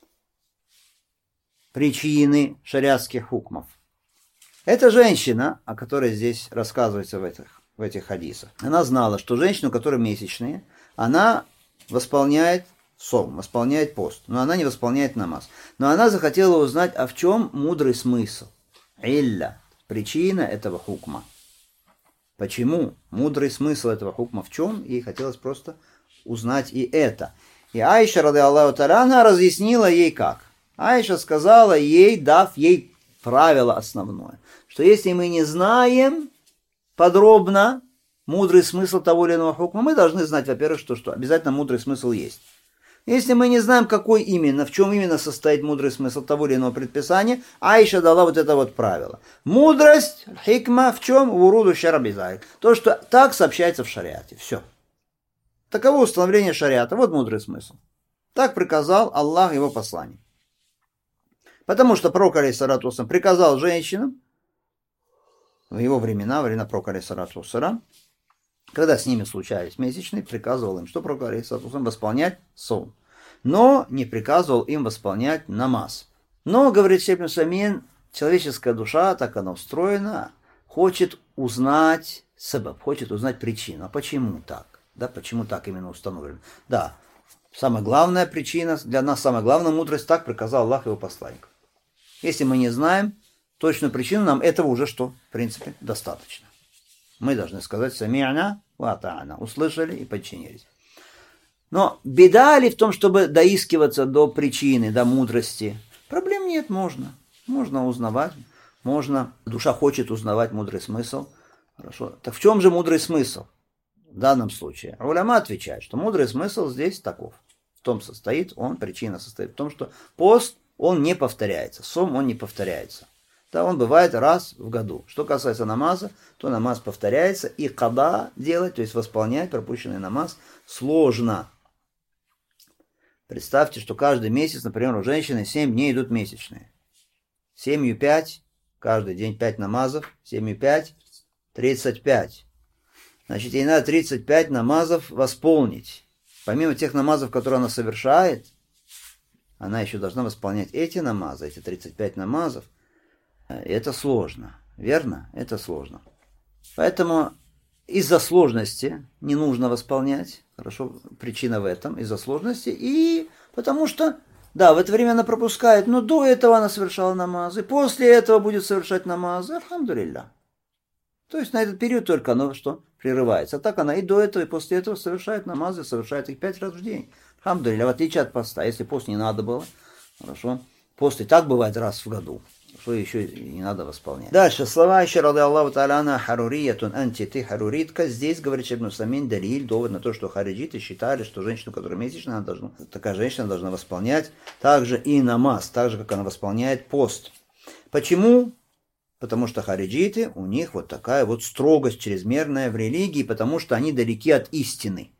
Speaker 1: причины шариатских хукмов. Эта женщина, о которой здесь рассказывается в этих хадисах, она знала, что женщина, у которой месячные, она восполняет сом, восполняет пост, но она не восполняет намаз. Но она захотела узнать, а в чем мудрый смысл? Илля, причина этого хукма. Почему? Мудрый смысл этого хукма в чем? Ей хотелось просто узнать и это. И Аиша, ради Аллаху та'аля, она разъяснила ей как. Аиша сказала ей, дав ей правило основное, что если мы не знаем подробно мудрый смысл того или иного хукма, мы должны знать, во-первых, что обязательно мудрый смысл есть. Если мы не знаем, какой именно, в чем именно состоит мудрый смысл того или иного предписания, Аиша дала вот это вот правило. Мудрость, хикма, в чем? В уруду шарабизай. То, что так сообщается в шариате. Все. Таково установление шариата. Вот мудрый смысл. Так приказал Аллах его посланник. Потому что пророк, алейхиссалату вассалам, приказал женщинам в его времена, во времена пророка, алейхиссалату вассалам, когда с ними случались месячные, приказывал им, что пророк, алейхиссалату вассалам, восполнять сон. Но не приказывал им восполнять намаз. Но, говорит Шейх ибн Усаймин, человеческая душа, так она устроена, хочет узнать сабаб, хочет узнать причину. А почему так? Да, почему так именно установлено? Да, самая главная причина, для нас самая главная мудрость, так приказал Аллах его посланник. Если мы не знаем точную причину, нам этого уже что? В принципе, достаточно. Мы должны сказать «сами'на ва атa'на», услышали и подчинились. Но беда ли в том, чтобы доискиваться до причины, до мудрости? Проблем нет, можно. Можно узнавать, можно. Душа хочет узнавать мудрый смысл. Хорошо. Так в чем же мудрый смысл? В данном случае уляма отвечает, что мудрый смысл здесь таков. В том состоит, причина состоит в том, что пост, он не повторяется. Сом, он не повторяется. Да, он бывает раз в году. Что касается намаза, то намаз повторяется, и када делать, то есть восполнять пропущенный намаз, сложно. Представьте, что каждый месяц, например, у женщины 7 дней идут месячные. 7 5, каждый день 5 намазов, 7 5, 35. Значит, ей надо 35 намазов восполнить. Помимо тех намазов, которые она совершает, она еще должна восполнять эти намазы, эти 35 намазов. И это сложно, верно? Это сложно. Поэтому из-за сложности не нужно восполнять. Хорошо, причина в этом, из-за сложности. И потому что, да, в это время она пропускает, но до этого она совершала намазы, после этого будет совершать намазы, альхамдулилля. То есть на этот период только оно что? Прерывается. А так она и до этого, и после этого совершает намазы, совершает их 5 раз в день. Альхамдулилля, в отличие от поста. Если пост не надо было, хорошо, пост и так бывает раз в году. Что еще не надо восполнять. Дальше. Слова еще ради Аллаху та'аля харуриятун анти, ты харуритка. Здесь, говорит Шейх ибн Усаймин, далиль, довод на то, что хариджиты считали, что женщина, которая месячная, такая женщина должна восполнять также и намаз, так же, как она восполняет пост. Почему? Потому что хариджиты, у них вот такая вот строгость чрезмерная в религии, потому что они далеки от истины.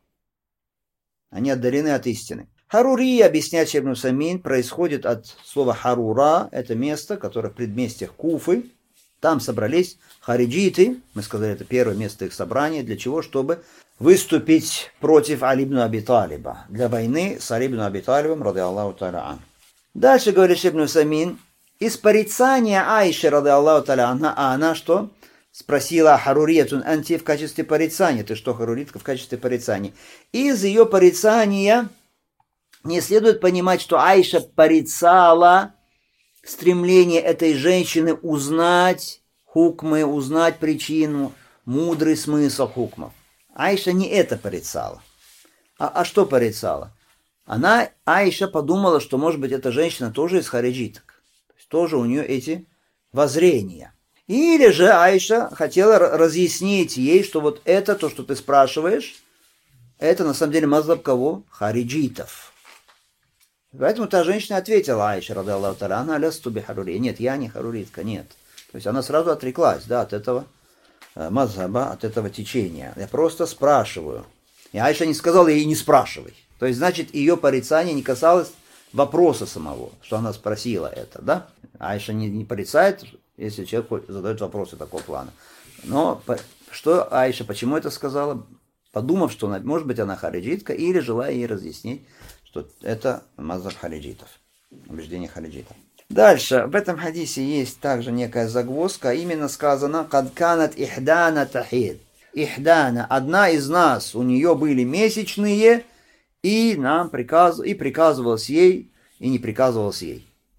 Speaker 1: Они отдалены от истины. Харури, объясняет Шейх ибн Усаймин, происходит от слова харура, это место, которое в предместьях Куфы. Там собрались хариджиты, мы сказали, это первое место их собрания, для чего? Чтобы выступить против Али ибн Аби Талиба, для войны с Али ибн Аби Талибом, ради Аллаху та'аля ан. Дальше говорит Шейх ибн Усаймин, из порицания Аиши, ради Аллаху та'аля анха, а она что? Спросила харуриятун анти в качестве порицания, ты что, харуритка, в качестве порицания. Из ее порицания не следует понимать, что Аиша порицала стремление этой женщины узнать хукмы, узнать причину, мудрый смысл хукмов. Аиша не это порицала. А что порицала? Аиша подумала, что, может быть, эта женщина тоже из хариджиток. То есть тоже у нее эти воззрения. Или же Аиша хотела разъяснить ей, что вот это, то, что ты спрашиваешь, это на самом деле мазхаб кого? Хариджитов. Поэтому та женщина ответила Аиша, ради Аллаху та'аля, она лясту би харури. Нет, я не харуритка, нет. То есть она сразу отреклась, да, от этого мазхаба, от этого течения. Я просто спрашиваю. И Аиша не сказала ей не спрашивай. То есть, значит, ее порицание не касалось вопроса самого, что она спросила это, да. Аиша не порицает, если человек задает вопросы такого плана. Но что Аиша, почему это сказала? Подумав, что, может быть, она хариджитка, или желая ей разъяснить, что это мазхаб хариджитов, убеждение хариджитов. Дальше, в этом хадисе есть также некая загвоздка, именно сказано «Кад канат ихдана тахид». Ихдана, одна из нас, у нее были месячные, и нам приказывалось ей, и не приказывалось ей.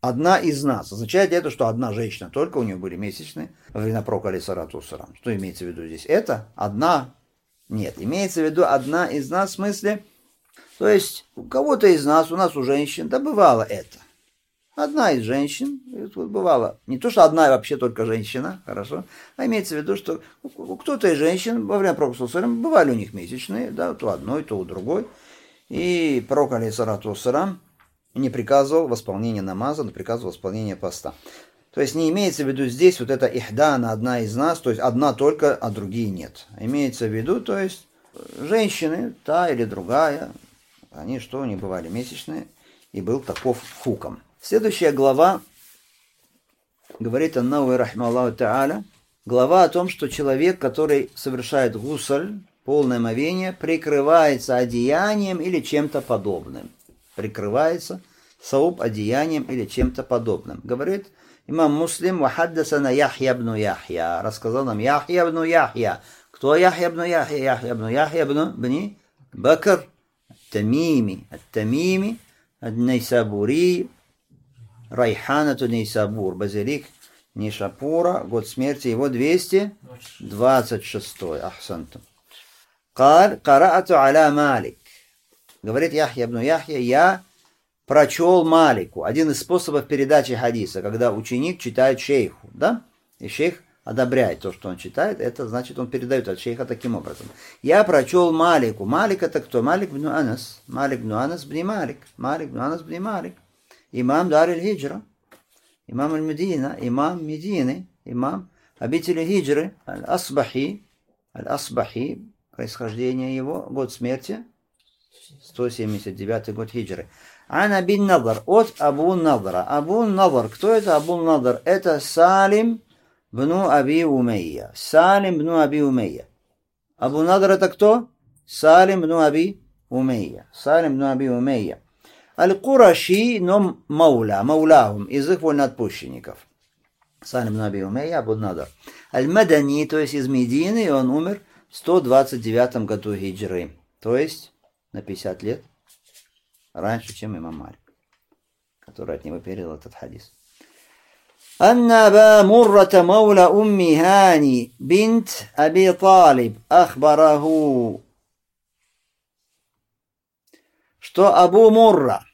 Speaker 1: одна из нас. Означает ли это, что одна женщина, только у нее были месячные во время пророка алейхиссалату вассалам? Что имеется в виду здесь? Это одна? Нет, имеется в виду одна из нас в смысле, то есть у кого-то из нас, у нас у женщин, да бывало это. Одна из женщин, бывало, не то, что одна вообще только женщина, хорошо, а имеется в виду, что у кто-то из женщин во время пророка алейхиссалату вассалам бывали у них месячные, да, то одной, то у другой. И пророк алейхиссалату вассалам не приказывал восполнение намаза, но приказывал восполнение поста. То есть не имеется в виду здесь вот эта ихдана, одна из нас, то есть одна только, а другие нет. Имеется в виду, то есть женщины, та или другая, они что, не бывали месячные, и был таков хуком. Следующая глава говорит Ан-Науи рахимахуллаху та'аля, глава о том, что человек, который совершает гусль, полное омовение, прикрывается одеянием или чем-то подобным. Прикрывается сауб одеянием или чем-то подобным. Говорит имам Муслим, «Вахаддасана Яхья бну Яхья». Рассказал нам Яхья бну Яхья. Кто Яхья бну Яхья? Яхья бну бни Бакр Ат-Тамими. Ат-Тамими, Ад-Найсабури, Райханату Найсабур. Базилик Нишапура, год смерти его 226. Ахсанту. Каль караату аля Малик. Говорит Яхья бну Яхья, я прочел Малику. Один из способов передачи хадиса, когда ученик читает шейху, да? И шейх одобряет то, что он читает, это значит, он передает от шейха таким образом. Я прочел Малику. Малик это кто? Малик бну Анас. Малик бну Анас бни Малик. Малик бну Анас бни Малик. Имам Дар аль-Хиджра. Имам аль-Медина. Имам Медины. Имам обители Хиджры. Аль-Асбахи. Аль-Асбахи. Происхождение его. Год смерти. 179 год хиджры. Ан Аби Надр, от Абу Надра. Абу Надр, кто это Абу Надр? Это Салим бну Аби Умейя. Салим бну Аби Умейя. Абу Надр это кто? Салим бну Аби Умейя. Салим бну Аби Умейя. Аль-Кураши, но мауля, маулахум, из их вольноотпущенников. Салим бну Аби Умейя, Абу Надр. Аль-Мадани, то есть из Медины, и он умер в 129 году хиджры. То есть на 50 лет раньше, чем имам Малик, который от него передал этот хадис. Анна Аба Муррата маула умми Хани бинт Аби Талиб ахбараху, что Абу Мурра,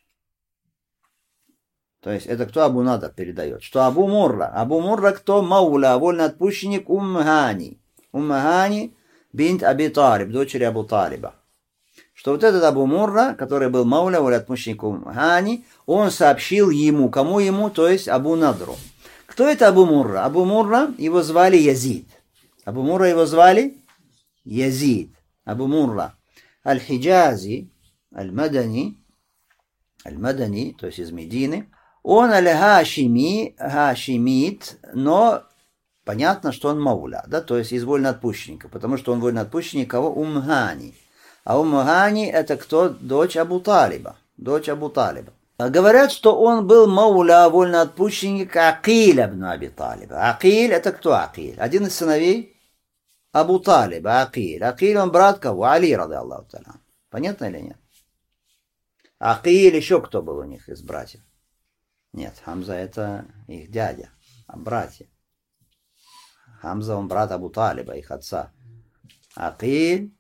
Speaker 1: то есть это кто Абу Надр передает, что Абу Мурра кто? Маула, вольноотпущенник Умми Хани. Умми Хани бинт Аби Талиб, дочери Абу Талиба. Что вот этот Абу Мурра, который был мауля, вольноотпущенник Умми Хани, он сообщил ему, кому ему, то есть Абу Надру. Кто это Абу Мурра? Абу Мурра, его звали Язид. Абу Мурра его звали Язид. Абу Мурра. Аль-Хиджази, Аль-Мадани, то есть из Медины. Он аль-Хашими, Хашимит, но понятно, что он мауля, да, то есть из вольноотпущенника, потому что он вольноотпущенник кого? Умми Хани. А Умми Хани это кто? Дочь Абу Талиба. Говорят, что он был мауля, вольноотпущенник Акиля бну Аби Талиба. Акиль это кто Акиль? Один из сыновей Абу Талиба, Акиль. Акиль он брат кого? Али, рады Аллаху та'аля. Понятно или нет? Акиль еще кто был у них из братьев? Нет, Хамза это их дядя, а братья. Хамза он брат Абу Талиба, их отца. Акиль,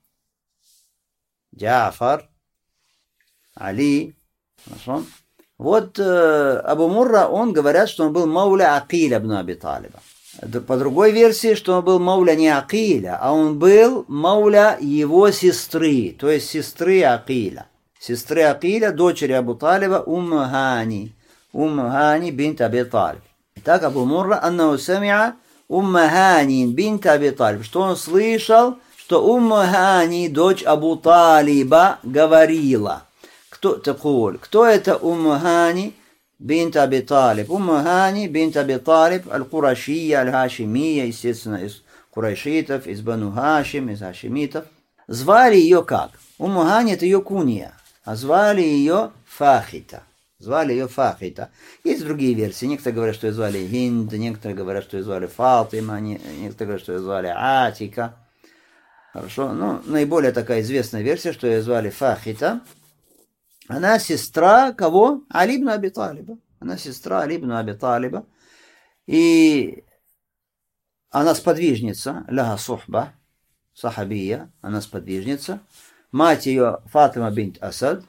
Speaker 1: Джафар, Али. Хорошо. Вот Абу Мурра, он говорят, что он был мауля Акиля бну Аби Талиба. По другой версии, что он был мауля не Акиля, а он был мауля его сестры, то есть сестры Акиля. Сестры Акиля, дочери Абу Талиба, Умми Хани бинт Аби Талиб. Итак, Абу Мурра, аннаху самиа Умми Хани бинт Аби Талиб, что он слышал, что Умми Хани, дочь Абу Талиба, говорила. Кто это Умми Хани бинт Аби Талиб? Умми Хани бинт Аби Талиб, аль-Курашия, аль-Хашимия, естественно, из курайшитов, из Бану Хашим, из хашимитов. Звали ее как? Умми Хани это ее кунья, а звали ее Фахита. Есть другие версии. Некоторые говорят, что ее звали Хинд, некоторые говорят, что ее звали Фатима, некоторые говорят, что ее звали Атика. Хорошо. Ну, наиболее такая известная версия, что ее звали Фахита. Она сестра кого? Али ибн Аби Талиба. Она сестра Али ибн Аби Талиба. И она сподвижница, ляга сухба, сахабия, она сподвижница. Мать ее Фатима бинт Асад,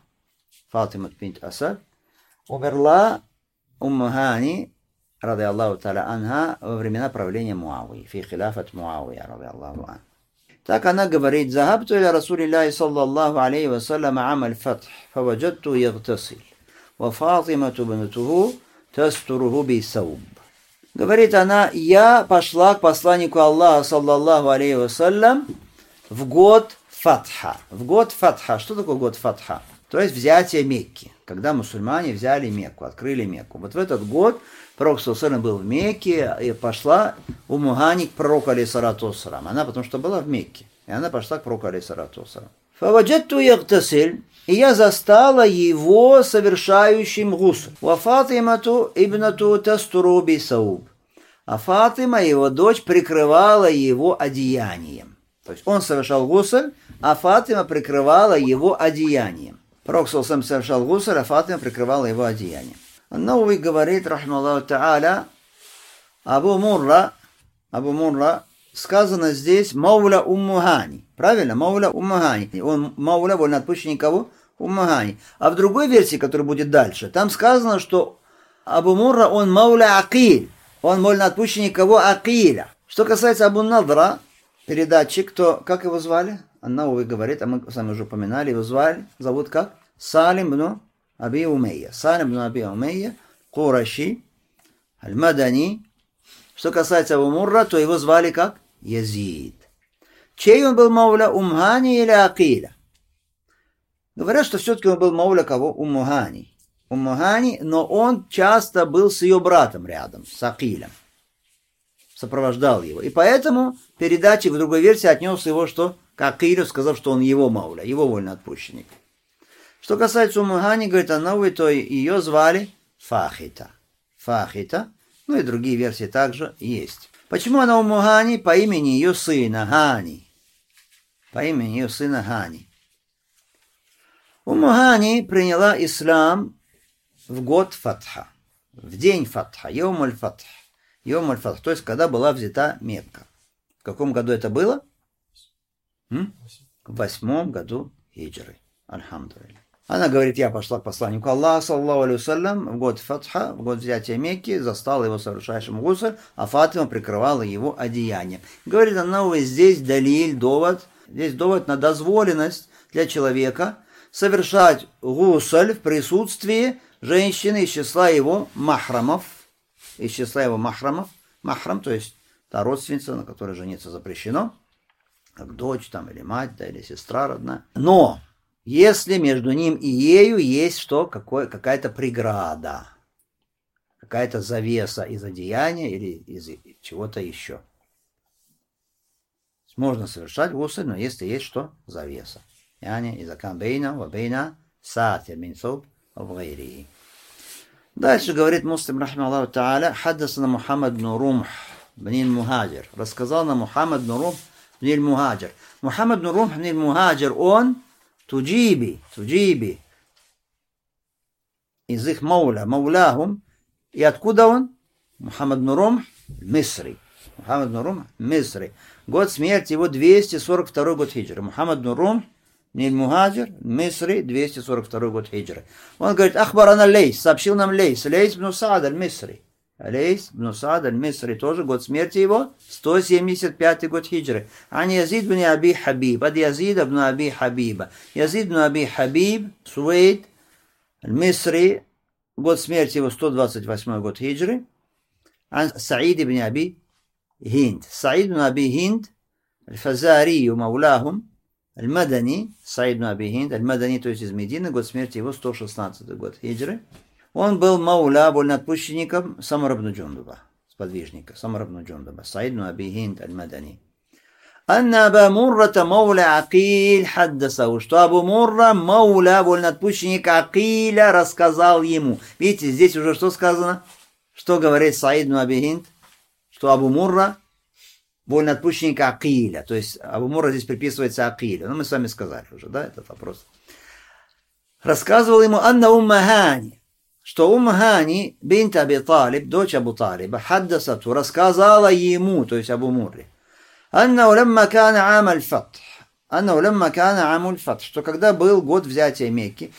Speaker 1: умерла Умму-Гани, ради Аллаху та'аля анха, во времена правления Муавии, фи хиляфат Муавия, ради Аллаху анха. Так она говорит: «Захабту иля Расулиллахи саллаллаху алейхи ва саллям ам аль-фатх, фаваджадту ягтасиль, ва Фатимату бинтуху тастуруху би-сауб». Говорит она: «Я пошла к посланнику Аллаха саллаллаху алейхи ва саллям в год Фатха». В год Фатха. Что такое год Фатха? То есть взятие Мекки. Когда мусульмане взяли Мекку, открыли Мекку. Вот в этот год пророк саллаллаху был в Мекке, и пошла Умму-Гани к пророку алейхиссалату вассалам. Она потому что была в Мекке. И она пошла к пророку алейхиссалату вассалам. «Фаваджатту ягтасиль», и я застала его совершающим гусл. «Ва Фатимату ибнату тастуру би-сауб». А Фатима, его дочь, прикрывала его одеянием. То есть он совершал гусль, а Фатима прикрывала его одеянием. Пророк саллаллаху совершал гусль, а Фатима прикрывала его одеянием. Ан-Навави говорит, рахмаллаху та'аля, Абу Мурра, сказано здесь Мауля Умму-Гани. Правильно? Мауля Умму-Гани. Он Мауля, вольноотпущенник кого? Умму-Гани. А в другой версии, которая будет дальше, там сказано, что Абу Мурра, он Мауля Акиль. Он вольноотпущенник кого? Акиля. Что касается Абу Надра, передатчик, то как его звали? Ан-Навави говорит, а мы с вами уже упоминали, его зовут как? Салим бну Аби Умейя. Салим бну Аби Умейя, Кураши, Аль-Мадани. Что касается Абу Мурра, то его звали как? Язид. Чей он был Мауля, Умму-Гани или Акиля? Говорят, что все-таки он был Мауля кого? Умму-Гани. Умму-Гани, но он часто был с ее братом рядом, с Акилем. Сопровождал его. И поэтому передатчик в другой версии отнес его что? К Акилю, сказав, что он его Мауля, его вольноотпущенник. Что касается Умму-Гани, говорит Ан-Навави, то ее звали Фахита. Фахита. Ну и другие версии также есть. Почему она Умму-Гани? По имени ее сына Гани. По имени ее сына Гани. Умму-Гани приняла ислам в год Фатха. В день Фатха. Йом-аль-Фатх. Йом-аль-Фатх. То есть, когда была взята Мекка. В каком году это было? В 8 году хиджры. Альхамдулилля. Она говорит, я пошла к посланнику Аллаха, саллаллаху алейхи вассалям, в год Фатха, в год взятия Мекки, застала его совершающим гусль, а Фатима прикрывала его одеянием. Говорит она, здесь далиль, довод, здесь довод на дозволенность для человека совершать гусль в присутствии женщины из числа его махрамов. Из числа его махрамов. Махрам, то есть та родственница, на которой жениться запрещено, как дочь там, или мать, да, или сестра родная. Но если между ним и ею есть что? Какая-то преграда, какая-то завеса из одеяния или из чего-то еще. Можно совершать гусль, но если есть что? Завеса. Яни изакан бейна ва бейна сатир мин суб ва гайриhi. Дальше говорит Муслим, рахмаллаху та'аля, хаддасана Мухаммад бн Румх бн Мухаджир. Рассказал нам Мухаммад бн Румх бн Мухаджир. Мухаммад бн Румх бн Мухаджир, он Туджиби, из их мауляхум. И откуда он? Мухаммад бн Румх Мисри. Мухаммад бн Румх Мисри. Год смерти его 242 год хиджры. Мухаммад бн Румх бн Мухаджир Мисри, 242 год хиджры. Он говорит, ахбарана Лейс, сообщил нам Лейс бн Саад аль-Мисри. Лейс бн Саад аль-Мисри, тоже год смерти его, 175 год хиджры. Ан Язид бн Аби Хабиб, от Язида бн Аби Хабиба. Язид бн Аби Хабиб, Суэйд аль-Мисри, год смерти его, 128 год хиджры. Ан Саид бн Аби Хинд. Саид бн Аби Хинд, аль-Фазари, мауляхум, аль-Мадани, Саид бн Аби Хинд, аль-Мадани, то есть из Медины, год смерти его, 116 год хиджры. Он был мауля, вольноотпущенником Самара бн Джундуба, сподвижника Самара бн Джундуба, Саид бн Аби Хинд аль-Мадани. Анна Аба Муррата мауля Акиль хаддасаху, что Абу Мурра, мауля, вольноотпущенник Акиля, рассказал ему. Видите, здесь уже что сказано? Что говорит Саид бн Аби Хинд? Что Абу Мурра, вольноотпущенник Акиля. То есть Абу Мурра здесь приписывается Акилю. Ну, мы с вами сказали уже, да, этот вопрос. Рассказывал ему Анна Умму-Гани. что Гани бинт Аби Талиб, дочь Абу Талиба, хаддасату, рассказала ему, то есть Абу Мурре, أنه لما كان عام الفتح, что когда был год взятия Мекки,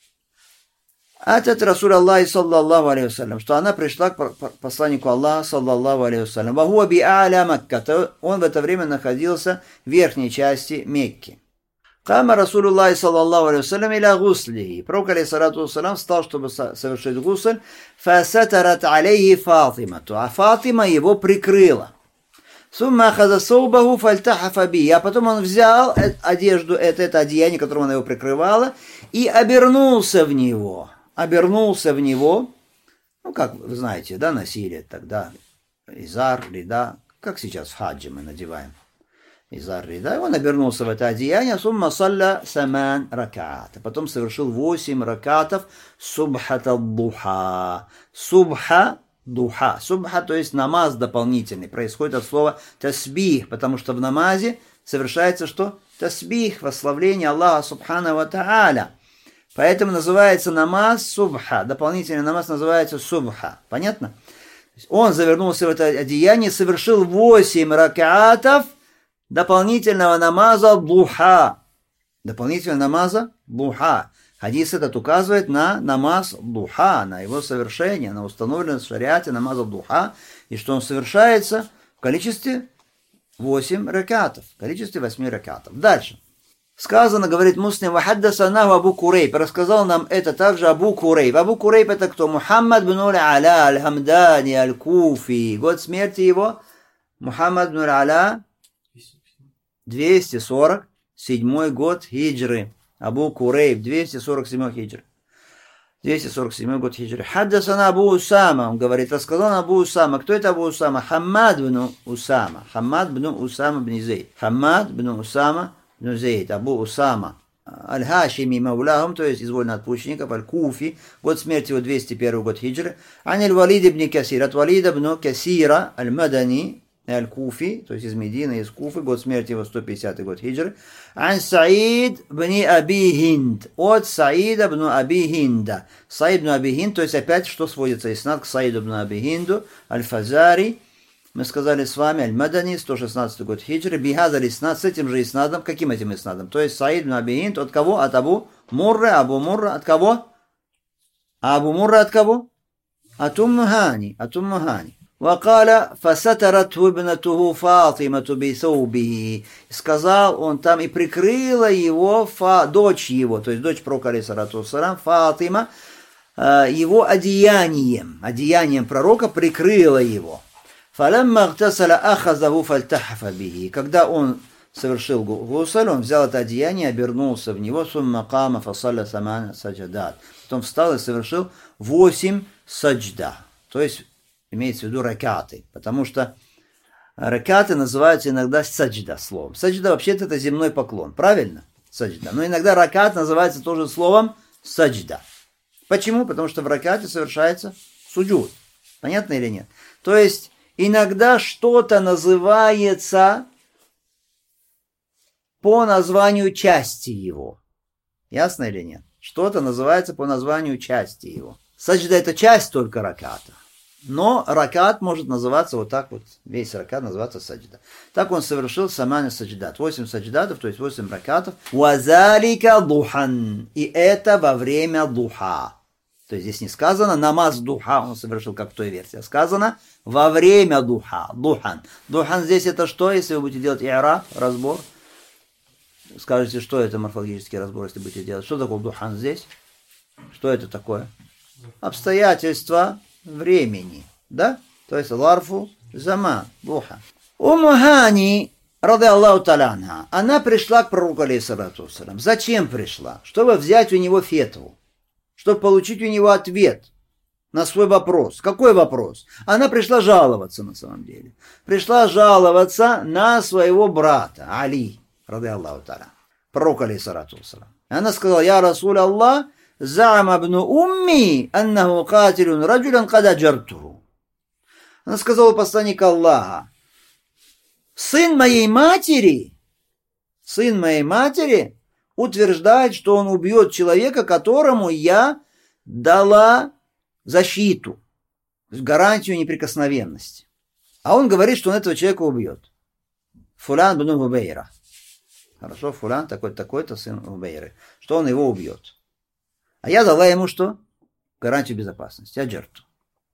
Speaker 1: Атат Расуль Аллахи саллаллаху алейхи вассалям, что она пришла к посланнику Аллаха саллаллаху алейхи вассалям. Вахуа би а'ля Макка, он в это время находился в верхней части Мекки. Кама Расуль Аллахи саллаллаху алейхи вассалям иля гуслихи. Пророк алейхиссалату вассалям встал, чтобы совершить гусль. Фасатарат алейхи Фатимату, а Фатима его прикрыла. Сумма ахаза соубаху фальтахафа би. А потом он взял одежду, это одеяние, которым она его прикрывала, и обернулся в него. Ну, как вы знаете, да, носили тогда изар, рида, как сейчас в хаджи мы надеваем изар, рида. И он обернулся в это одеяние, сумма салля саман ракаат. Потом совершил 8 ракатов субхата духа. Духа. Субха, то есть намаз дополнительный. Происходит от слова тасбих, потому что в намазе совершается что? Тасбих, восславление Аллаха субхана ва тааля. Поэтому называется намаз субха. Дополнительный намаз называется субха. Понятно? Он завернулся в это одеяние, совершил 8 ракаатов дополнительного намаза духа. Дополнительного намаза духа. Хадис этот указывает на намаз духа, на его совершение, на установленность в шариате намаза духа, и что он совершается в количестве 8 ракатов. В количестве 8 ракатов. Дальше. Сказано, говорит Муслим, вахаддасанаху Абу Курейб. Рассказал нам это также Абу Курейб. Абу Курейб это кто? Мухаммад бин Аля аль-Хамдани аль-Куфи. Год смерти его Мухаммад бин Аля 247 год хиджры. Абу Курейб 247 хиджры. 247 год хиджры. Хаддасана Абу Усама. Он говорит, рассказал нам Абу Усама. Кто это Абу Усама? Хаммад бин Усама. Хаммад бин Усама бин Зейд. Хаммад бин Усама Зейд, Абу Усама, Аль-Хашими Мауляхум, то есть из вольноотпущенников, Аль-Куфи, год смерти его 201 год хиджры, Ан-Аль-Валид ибн Касир, от Валида ибн Касира, Аль-Мадани, Аль-Куфи, то есть из Медины, из Куфы, год смерти его 150 год хиджры, Ан-Саид ибн Аби Хинд, от Саида ибн Аби Хинда, Саид ибн Аби Хинд, то есть опять что сводится иснад к Саиду ибн Аби Хинду, Аль-Фазари, мы сказали с вами, Аль-Мадани, 116 год хиджры, Бихазаль иснад, с этим же иснадом, каким этим иснадом? То есть Саид ибн Аби Хинд, от кого? От Абу Мурры, Абу Мурра, от кого? А Абу Мурра от кого? От Умму Гани. Вакаля фасатаратху ибнатуху Фатимату бисаубихи. Сказал он там и прикрыла его, дочь его, то есть дочь пророка алейхиссалату вассалям, Фатима, его одеянием пророка прикрыла его. Фалямма гтасаля ахазаху фальтахафа бихи. Когда он совершил гусль, он взял это одеяние, обернулся в него, сумма кама фасалля самана саджадат. Потом встал и совершил 8 саджда. То есть имеется в виду ракаты, потому что ракаты называются иногда саджда словом. Саджда вообще-то это земной поклон, правильно? Саджда. Но иногда ракат называется тоже словом саджда. Почему? Потому что в ракате совершается суджуд. Понятно или нет? То есть иногда что-то называется по названию части его. Ясно или нет? Что-то называется по названию части его. Саджда это часть только раката. Но ракат может называться вот так вот. Весь ракат называется саджда. Так он совершил самани садждат. 8 садждатов, то есть 8 ракатов. Вазалика духан. И это во время духа. То есть здесь не сказано намаз духа он совершил, как в той версии. Сказано во время духа. Духан. Духан здесь это что, если вы будете делать и'раб, разбор? Скажите, что это морфологический разбор, если будете делать. Что такое духан здесь? Что это такое? Обстоятельства времени. Да? То есть ларфу заман. Духан. Умму Гани, рады Аллаху та'аля анха, она пришла к пророку алейхиссалату вассалям. Зачем пришла? Чтобы взять у него фетву. Чтобы получить у него ответ на свой вопрос. Какой вопрос? Она пришла жаловаться на самом деле. Пришла жаловаться на своего брата, Али, рады Аллаху та'аля, пророк алейхиссалату вассалям. Она сказала, я Расуль Аллах, за'ама ибн умми, аннаху катилюн раджулян кад аджартуху. Она сказала посланник Аллаха, сын моей матери утверждает, что он убьет человека, которому я дала защиту, гарантию неприкосновенности. А он говорит, что он этого человека убьет. Фулян бн Убейра. Хорошо, Фулян такой-то сын Убейры. Что он его убьет. А я дала ему что? Гарантию безопасности, аджарту.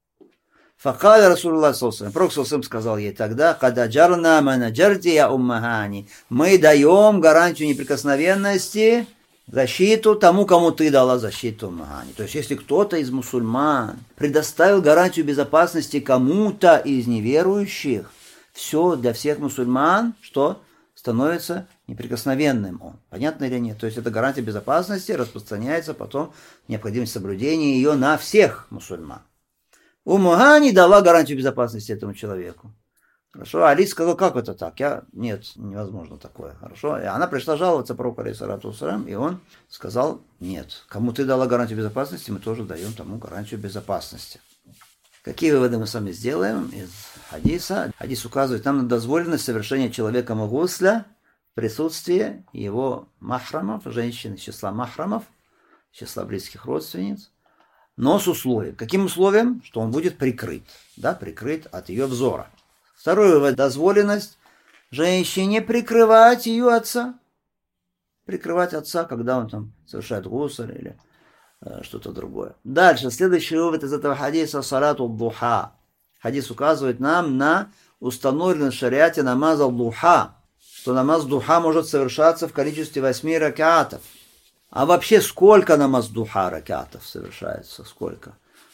Speaker 1: Факаля Расулуллах саллаллаху Пророк саллаллаху сказал ей тогда, кададжарна манаджарти я уммахани. Мы даем гарантию неприкосновенности, защиту тому, кому ты дала защиту уммахани. То есть, если кто-то из мусульман предоставил гарантию безопасности кому-то из неверующих, все для всех мусульман, что становится неприкосновенным он. Понятно или нет? То есть, эта гарантия безопасности распространяется потом необходимость соблюдения ее на всех мусульман. Умму Гани дала гарантию безопасности этому человеку. Хорошо, Али сказал, как это так? Нет, невозможно такое. Хорошо, и она пришла жаловаться пророку, алейхиссалату вассалям, и он сказал, нет, кому ты дала гарантию безопасности, мы тоже даем тому гарантию безопасности. Какие выводы мы с вами сделаем из хадиса? Хадис указывает нам на дозволенность совершения человеком гусля в присутствии его махрамов, женщин из числа махрамов, из числа близких родственниц, но с условием. Каким условием? Что он будет прикрыт, да, прикрыт от ее взора. Второй вывод – дозволенность женщине прикрывать ее отца. Прикрывать отца, когда он там совершает гусль или что-то другое. Дальше, следующий вывод из этого хадиса – салату духа. Хадис указывает нам на установленный в шариате намаз ал-духа, что намаз духа может совершаться в количестве 8 ракатов. А вообще сколько намаз духа ракатов совершается? Сколько?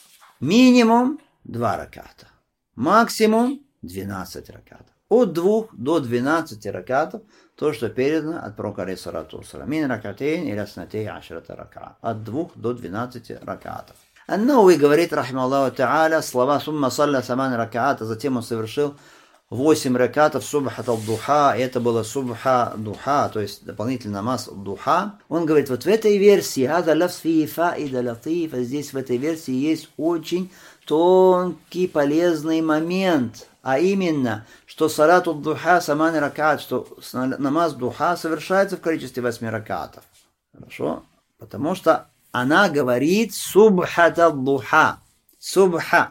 Speaker 1: Минимум 2 раката. Максимум 12 ракатов. От 2 до 12 ракатов. То, что передано от пророка алейхиссалату вассалям. Мин ракатейн или аснатей ашрата ракат. От 2 до 12 ракатов. Ан-Навави говорит, рахималлаху та'аля, слова сумма салля саман раката. Затем он совершил 8 ракатов субхат ал-духа, это было субха духа, то есть дополнительный намаз духа. Он говорит, вот в этой версии, здесь в этой версии есть очень тонкий, полезный момент, а именно, что салат духа саман ракат, что намаз духа совершается в количестве 8 ракатов. Хорошо? Потому что она говорит субхат ал-духа, субха.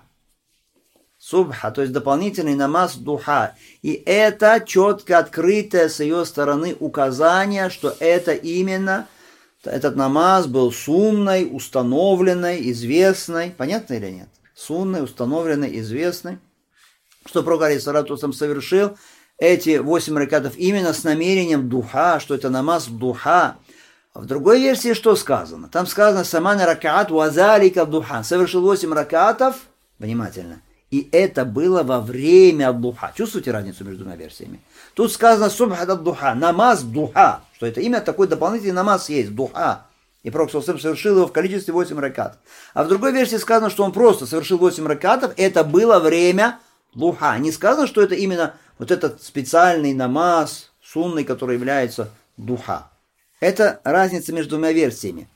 Speaker 1: Субха, то есть дополнительный намаз духа. И это четко открытое с ее стороны указание, что это именно, этот намаз был сунной, установленной, известной. Понятно или нет? Сунной, установленной, известной. Что пророк алейхиссалату вассалям совершил эти 8 ракатов именно с намерением духа, что это намаз духа. А в другой версии что сказано? Там сказано «Саман ракаат вазалика духа». Совершил 8 ракатов, внимательно, и это было во время духа. Чувствуете разницу между двумя версиями? Тут сказано субхат ад-духа, намаз духа, что это именно такой дополнительный намаз есть, духа. И пророк совершил его в количестве 8 ракатов. А в другой версии сказано, что он просто совершил 8 ракатов, это было время духа. Не сказано, что это именно вот этот специальный намаз, сунный, который является духа. Это разница между двумя версиями.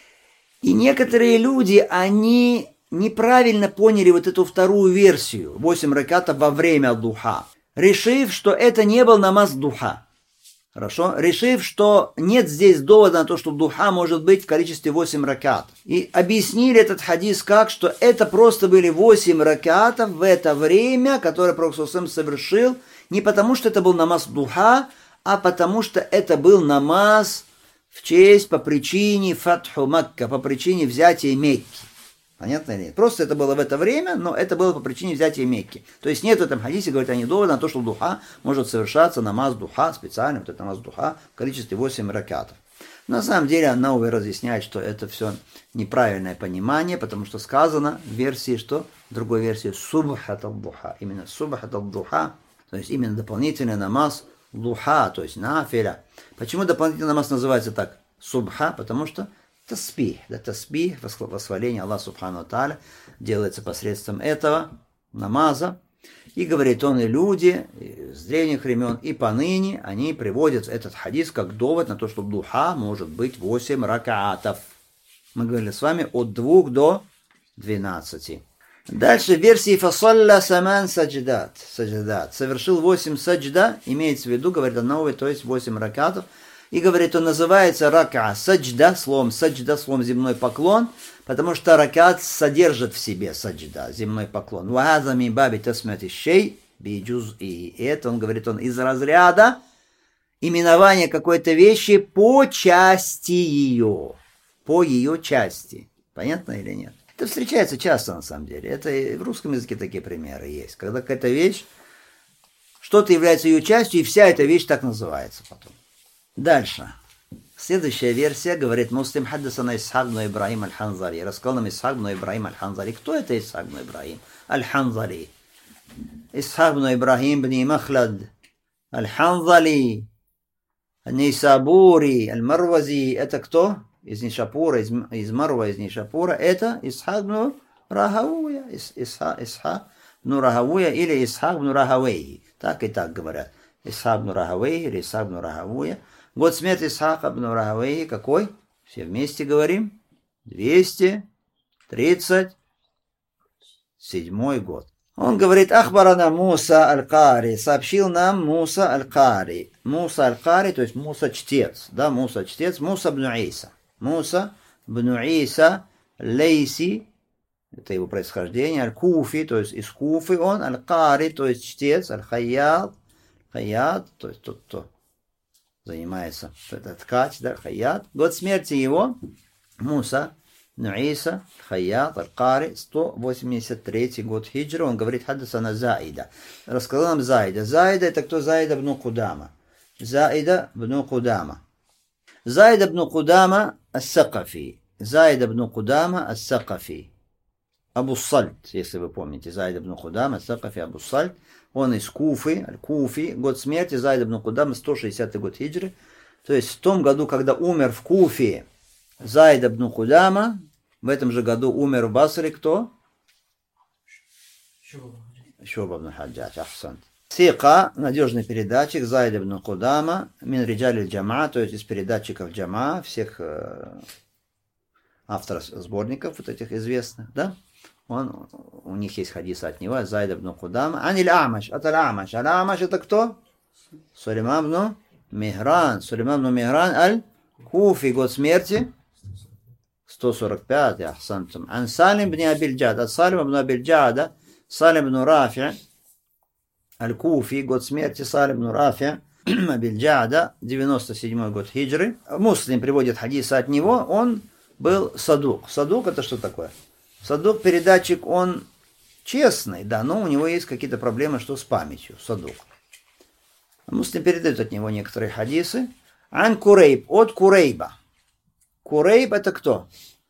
Speaker 1: И некоторые люди, они неправильно поняли вот эту вторую версию, 8 ракатов во время духа, решив, что это не был намаз духа. Хорошо? Решив, что нет здесь довода на то, что духа может быть в количестве 8 ракатов. И объяснили этот хадис как, что это просто были 8 ракатов в это время, которое пророк совершил, не потому что это был намаз духа, а потому что это был намаз в честь, по причине фатху Макка, по причине взятия Мекки. Понятно или нет? Просто это было в это время, но это было по причине взятия Мекки. То есть нет в этом хадисе, говорит, они доводы на то, что духа может совершаться намаз духа, специально вот это намаз духа в количестве 8 ракатов. На самом деле Ан-Навави разъясняет, что это все неправильное понимание, потому что сказано в версии, что в другой версии субхат ал-духа, именно субхат ал-духа, то есть именно дополнительный намаз духа, то есть нафиля. Почему дополнительный намаз называется так субха? Потому что таспих, да, таспих, восхваление Аллаха Субхану Тааля делается посредством этого намаза. И говорит он, и люди с древних времен, и поныне, они приводят этот хадис как довод на то, что духа может быть 8 ракаатов. Мы говорили с вами от 2 до 12. Дальше в версии «Фасалля саман садждат». Совершил 8 саджда, имеется в виду, говорит Ан-Навави, то есть 8 ракатов. И, говорит, он называется рака саджда, словом земной поклон, потому что ракат содержит в себе саджда, земной поклон. Вахаза мин баби тасмати шей биджуз. И это, он говорит, он из разряда именования какой-то вещи по части ее, по ее части. Понятно или нет? Это встречается часто, на самом деле. Это и в русском языке такие примеры есть. Когда какая-то вещь, что-то является ее частью, и вся эта вещь так называется потом. Дальше. Следующая версия, говорит Муслим, хаддасана Исхак бн Ибрахим аль-Ханзари. Рассказал нам Исхак бн Ибрахим аль-Ханзари. Кто это Исхак бн Ибрахим аль-Ханзари? Исхак бн Ибрахим бн Махлад аль-Ханзали аль-Нейсабури аль-Марвази. Это кто? Из Нишапура, из Марва, из Нишапура. Это Исхак бн Рахауя. Исхак бн Рахауя или Исхак бн Рахавейи. Так и так говорят. Исхак бн Рахавейи или Исхак бн Рахауя. Год смерти Исхака бн Рахавейи какой? Все вместе говорим. 237 год. Он говорит, Ахбарана Муса аль-Кари. Сообщил нам Муса аль-Кари. Муса аль-Кари, то есть Муса чтец. Да, Муса чтец. Муса бн Иса. Муса бн Иса Лейси. Это его происхождение. Аль-Куфи, то есть из Куфы он. Аль-Кари, то есть чтец. Аль-Хайят. Хайят, то есть тот, кто занимается, это ткач, да, Хайят. Год смерти его, Муса, Нуиса, Хайят, Аль-Кари, 183 год хиджры. Он говорит, хаддасана Заида. Рассказал нам Заида. Заида, это кто? Заида бн Кудама. Заида бн Кудама. Заида бн Кудама ас-Сакафи. Заида бн Кудама ас-Сакафи. Абу Сальт, если вы помните. Заида бн Кудама ас-Сакафи, Абу Сальт. Он из Куфы, Аль-Куфи, год смерти Заида бн Кудама, 160 год хиджры. То есть в том году, когда умер в Куфе Заида бн Кудама, в этом же году умер в Басре кто? Шуба бн Хаджадж, ахсан. Сика, надежный передатчик, Заида бн Кудама, мин риджаль джама, то есть из передатчиков джама, всех авторов сборников вот этих известных, да? У них есть хадисы от него, Заид ибн Кудама. Аниль Амаш, от Аль-Амаш. Аль-Амаш это кто? Сулейман ибн Михран. Сулейман ибн Михран аль-Куфи, год смерти 145, ахсантум. Ан Салим ибн Абиль-Джад. От Салима ибн Абиль-Джада, Салим ибн Рафи аль-Куфи, год смерти Салим ибн Рафи Абиль-Джада, 97 год хиджры. Муслим приводит хадисы от него, он был садук. Садук это что такое? Садук, передатчик, он честный, да, но у него есть какие-то проблемы, что с памятью, садук. Муслим передает от него некоторые хадисы. Ан Курейб, от Курейба. Курейб это кто?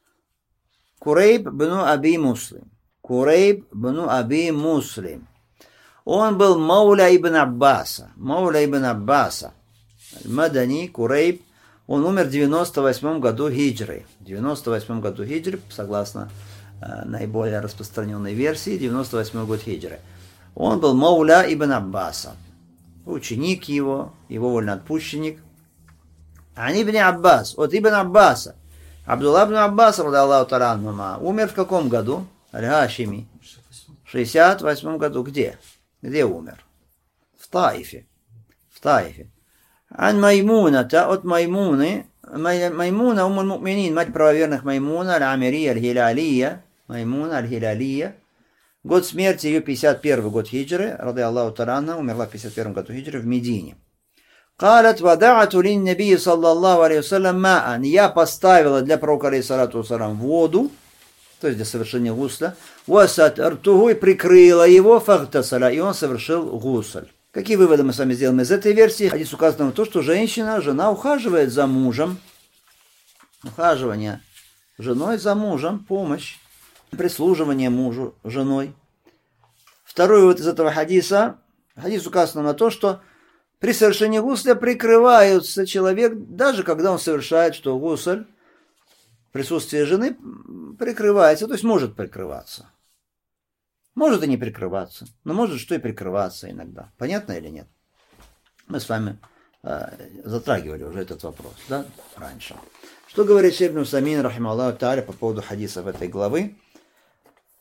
Speaker 1: Курейб бну Аби Муслим. Курейб бну Аби Муслим. Он был Мауля ибн Аббаса. Мауля ибн Аббаса. Мадани, Курейб. Он умер в 98 году хиджры. В 98 году хиджры, согласно наиболее распространенной версии, 98 год хиджры. Он был Мауля ибн Аббаса. Ученик его вольноотпущенник. Ани ибн Аббас, от ибн Аббаса. Абдулла ибн Аббас, ради Аллаху та'аля анхума, умер в каком году? Аль-Хашими. В 68 году. Где? Где умер? В Таифе. В Таифе. Ан Маймуната, от Маймуны. Маймуна, умуль му'минин, мать правоверных Маймуна, аль-Амирия, аль-Хилалия. Маймуна, аль-Хилалия. Год смерти ее 51 год хиджры, ради Аллаху та'аля, умерла в 51 году хиджры в Медине. Калат вадa'ату лин-наби саллаллаху алейхи вассалям ма'ан. Я поставила для пророка алейхиссалату вассалям воду, то есть для совершения гусля. Васатартуху, и прикрыла его, фагтасаля, и он совершил гусль. Какие выводы мы с вами сделаем из этой версии? Здесь указано то, что жена ухаживает за мужем. Ухаживание женой за мужем, помощь, прислуживание мужу женой. Второй вывод из этого хадиса. Хадис указано на то, что при совершении гусля прикрывается человек, даже когда он совершает, что гусль, присутствие жены прикрывается, то есть может прикрываться. Может и не прикрываться, но может что и прикрываться иногда. Понятно или нет? Мы с вами затрагивали уже этот вопрос, да, раньше. Что говорит Шейх ибн Усаймин, рахимахуллаху тааля, по поводу хадисов этой главы?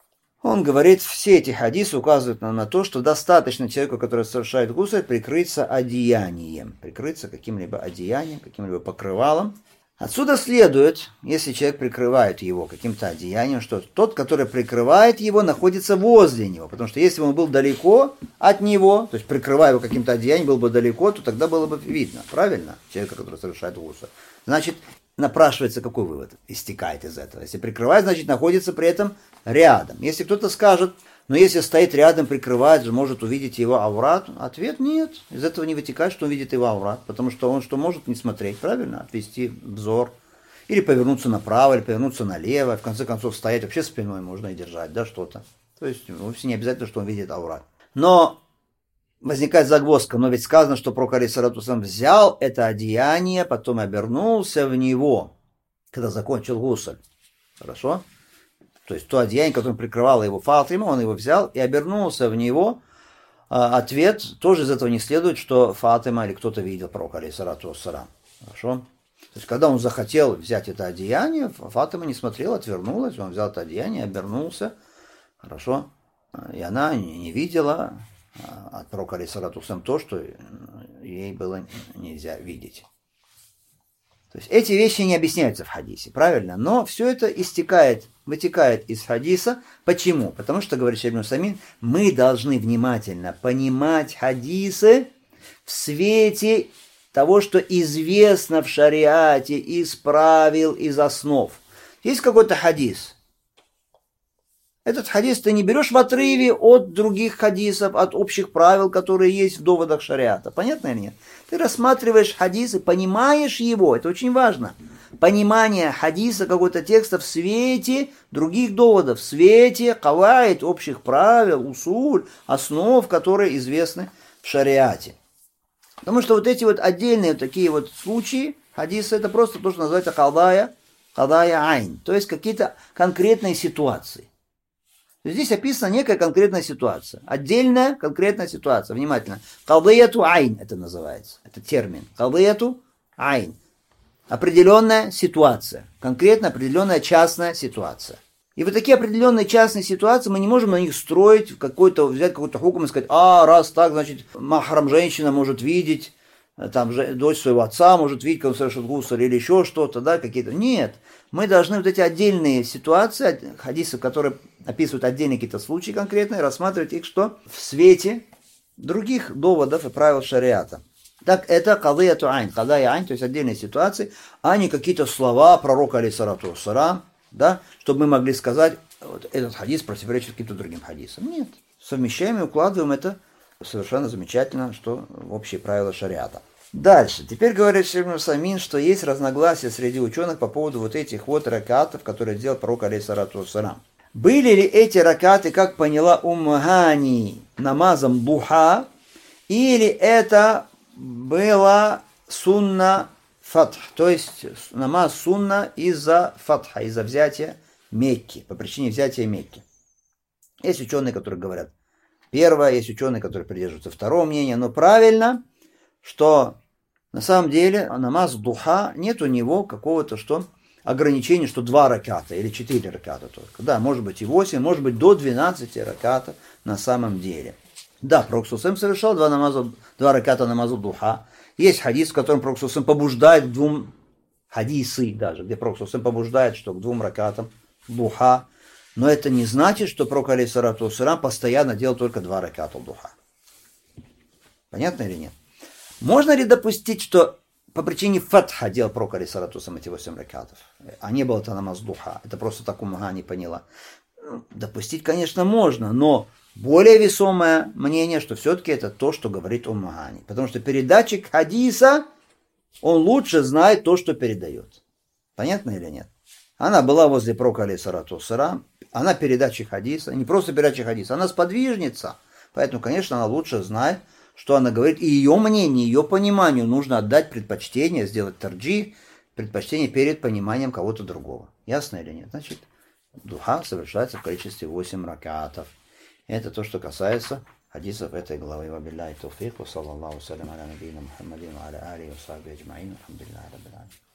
Speaker 1: Он говорит, все эти хадисы указывают нам на то, что достаточно человеку, который совершает гусль, прикрыться одеянием, прикрыться каким-либо одеянием, каким-либо покрывалом. Отсюда следует, если человек прикрывает его каким-то одеянием, что тот, который прикрывает его, находится возле него. Потому что если бы он был далеко от него, то есть прикрывая его каким-то одеянием, был бы далеко, то тогда было бы видно, правильно, человека, который совершает гусль. Значит, напрашивается какой вывод? Истекает из этого. Если прикрывает, значит, находится при этом рядом. Если кто-то скажет, но если стоит рядом, прикрывает, же может увидеть его аврат, ответ нет. Из этого не вытекает, что он видит его аврат, потому что он что может не смотреть, правильно, отвести взор, или повернуться направо, или повернуться налево, в конце концов стоять вообще спиной можно и держать, да, что-то. То есть вовсе не обязательно, что он видит аврат. Но возникает загвоздка, но ведь сказано, что пророк алейхиссалату вассалям взял это одеяние, потом обернулся в него, когда закончил гусль. Хорошо? То есть то одеяние, которым прикрывало его Фатима, он его взял и обернулся в него. Ответ тоже из этого не следует, что Фатима или кто-то видел пророка алейхиссалату вассалям. Хорошо? То есть когда он захотел взять это одеяние, Фатима не смотрела, отвернулась, он взял это одеяние, обернулся. Хорошо? И она не видела от пророка алейхиссалату вассалям то, что ей было нельзя видеть. То есть эти вещи не объясняются в хадисе, правильно? Но все это вытекает из хадиса. Почему? Потому что, говорит Шейх ибн Усаймин, мы должны внимательно понимать хадисы в свете того, что известно в шариате, из правил, из основ. Есть какой-то хадис. Этот хадис ты не берешь в отрыве от других хадисов, от общих правил, которые есть в доводах шариата. Понятно или нет? Ты рассматриваешь хадис и понимаешь его. Это очень важно. Понимание хадиса, какого-то текста в свете других доводов, в свете каваид, общих правил, усуль, основ, которые известны в шариате. Потому что вот эти вот отдельные вот такие вот случаи, хадисы, это просто то, что называется кадая айн. То есть какие-то конкретные ситуации. Здесь описана некая конкретная ситуация. Отдельная конкретная ситуация. Внимательно. Кадияту айн это называется. Это термин. Кадияту айн. Определенная ситуация. Конкретно определенная частная ситуация. И вот такие определенные частные ситуации мы не можем на них строить, взять какой-то хукм и сказать, раз так, значит, махрам женщина может видеть, там дочь своего отца может видеть, как он совершит гусль или еще что-то, да, какие-то. Нет. Мы должны вот эти отдельные ситуации, хадисы, которые описывают отдельные какие-то случаи конкретные, рассматривать их что? В свете других доводов и правил шариата. Так это кадияту айн, кадая айн, то есть отдельные ситуации, а не какие-то слова пророка алейхиссалату вассалям, да, чтобы мы могли сказать, вот этот хадис противоречит каким-то другим хадисам. Нет. Совмещаем и укладываем это совершенно замечательно, что в общие правила шариата. Дальше. Теперь говорит Шейх ибн Усаймин, что есть разногласия среди ученых по поводу вот этих вот ракатов, которые делал пророк алейхиссалату вассалям. Были ли эти ракаты, как поняла Гани, намазом духа, или это была сунна фатх, то есть намаз сунна из-за фатха, из-за взятия Мекки, по причине взятия Мекки. Есть ученые, которые говорят первое, есть ученые, которые придерживаются второго мнения, но правильно, что на самом деле намаз духа, нет у него какого-то ограничения, что 2 раката или 4 раката только. Да, может быть и 8, может быть до 12 раката на самом деле. Да, пророк ﷺ совершал 2 раката намазу духа. Есть хадис, в котором пророк ﷺ побуждает к 2 хадисы даже, где пророк ﷺ побуждает, что к 2 ракатам духа. Но это не значит, что пророк алейхиссалату вассалям постоянно делал только 2 раката духа. Понятно или нет? Можно ли допустить, что по причине фатха делал пророк алейхиссалату вассалям эти 8 ракатов, а не было это намаз духа? Это просто так Гани поняла. Допустить, конечно, можно, но более весомое мнение, что все-таки это то, что говорит Гани. Потому что передатчик хадиса, он лучше знает то, что передает. Понятно или нет? Она была возле пророка алейхиссалату вассалям, она передатчик хадиса, не просто передатчик хадиса, она сподвижница. Поэтому, конечно, она лучше знает, что она говорит, и ее мнению, ее пониманию нужно отдать предпочтение, сделать тарджи, предпочтение перед пониманием кого-то другого. Ясно или нет? Значит, духа совершается в количестве 8 ракатов. Это то, что касается хадисов этой главы. Вабилляхи тауфик, ва саллаллаху салям аля набийна Мухаммадин ва аля алихи ва сахбихи аджмаин. Алхамдулиллахи раббил аламин.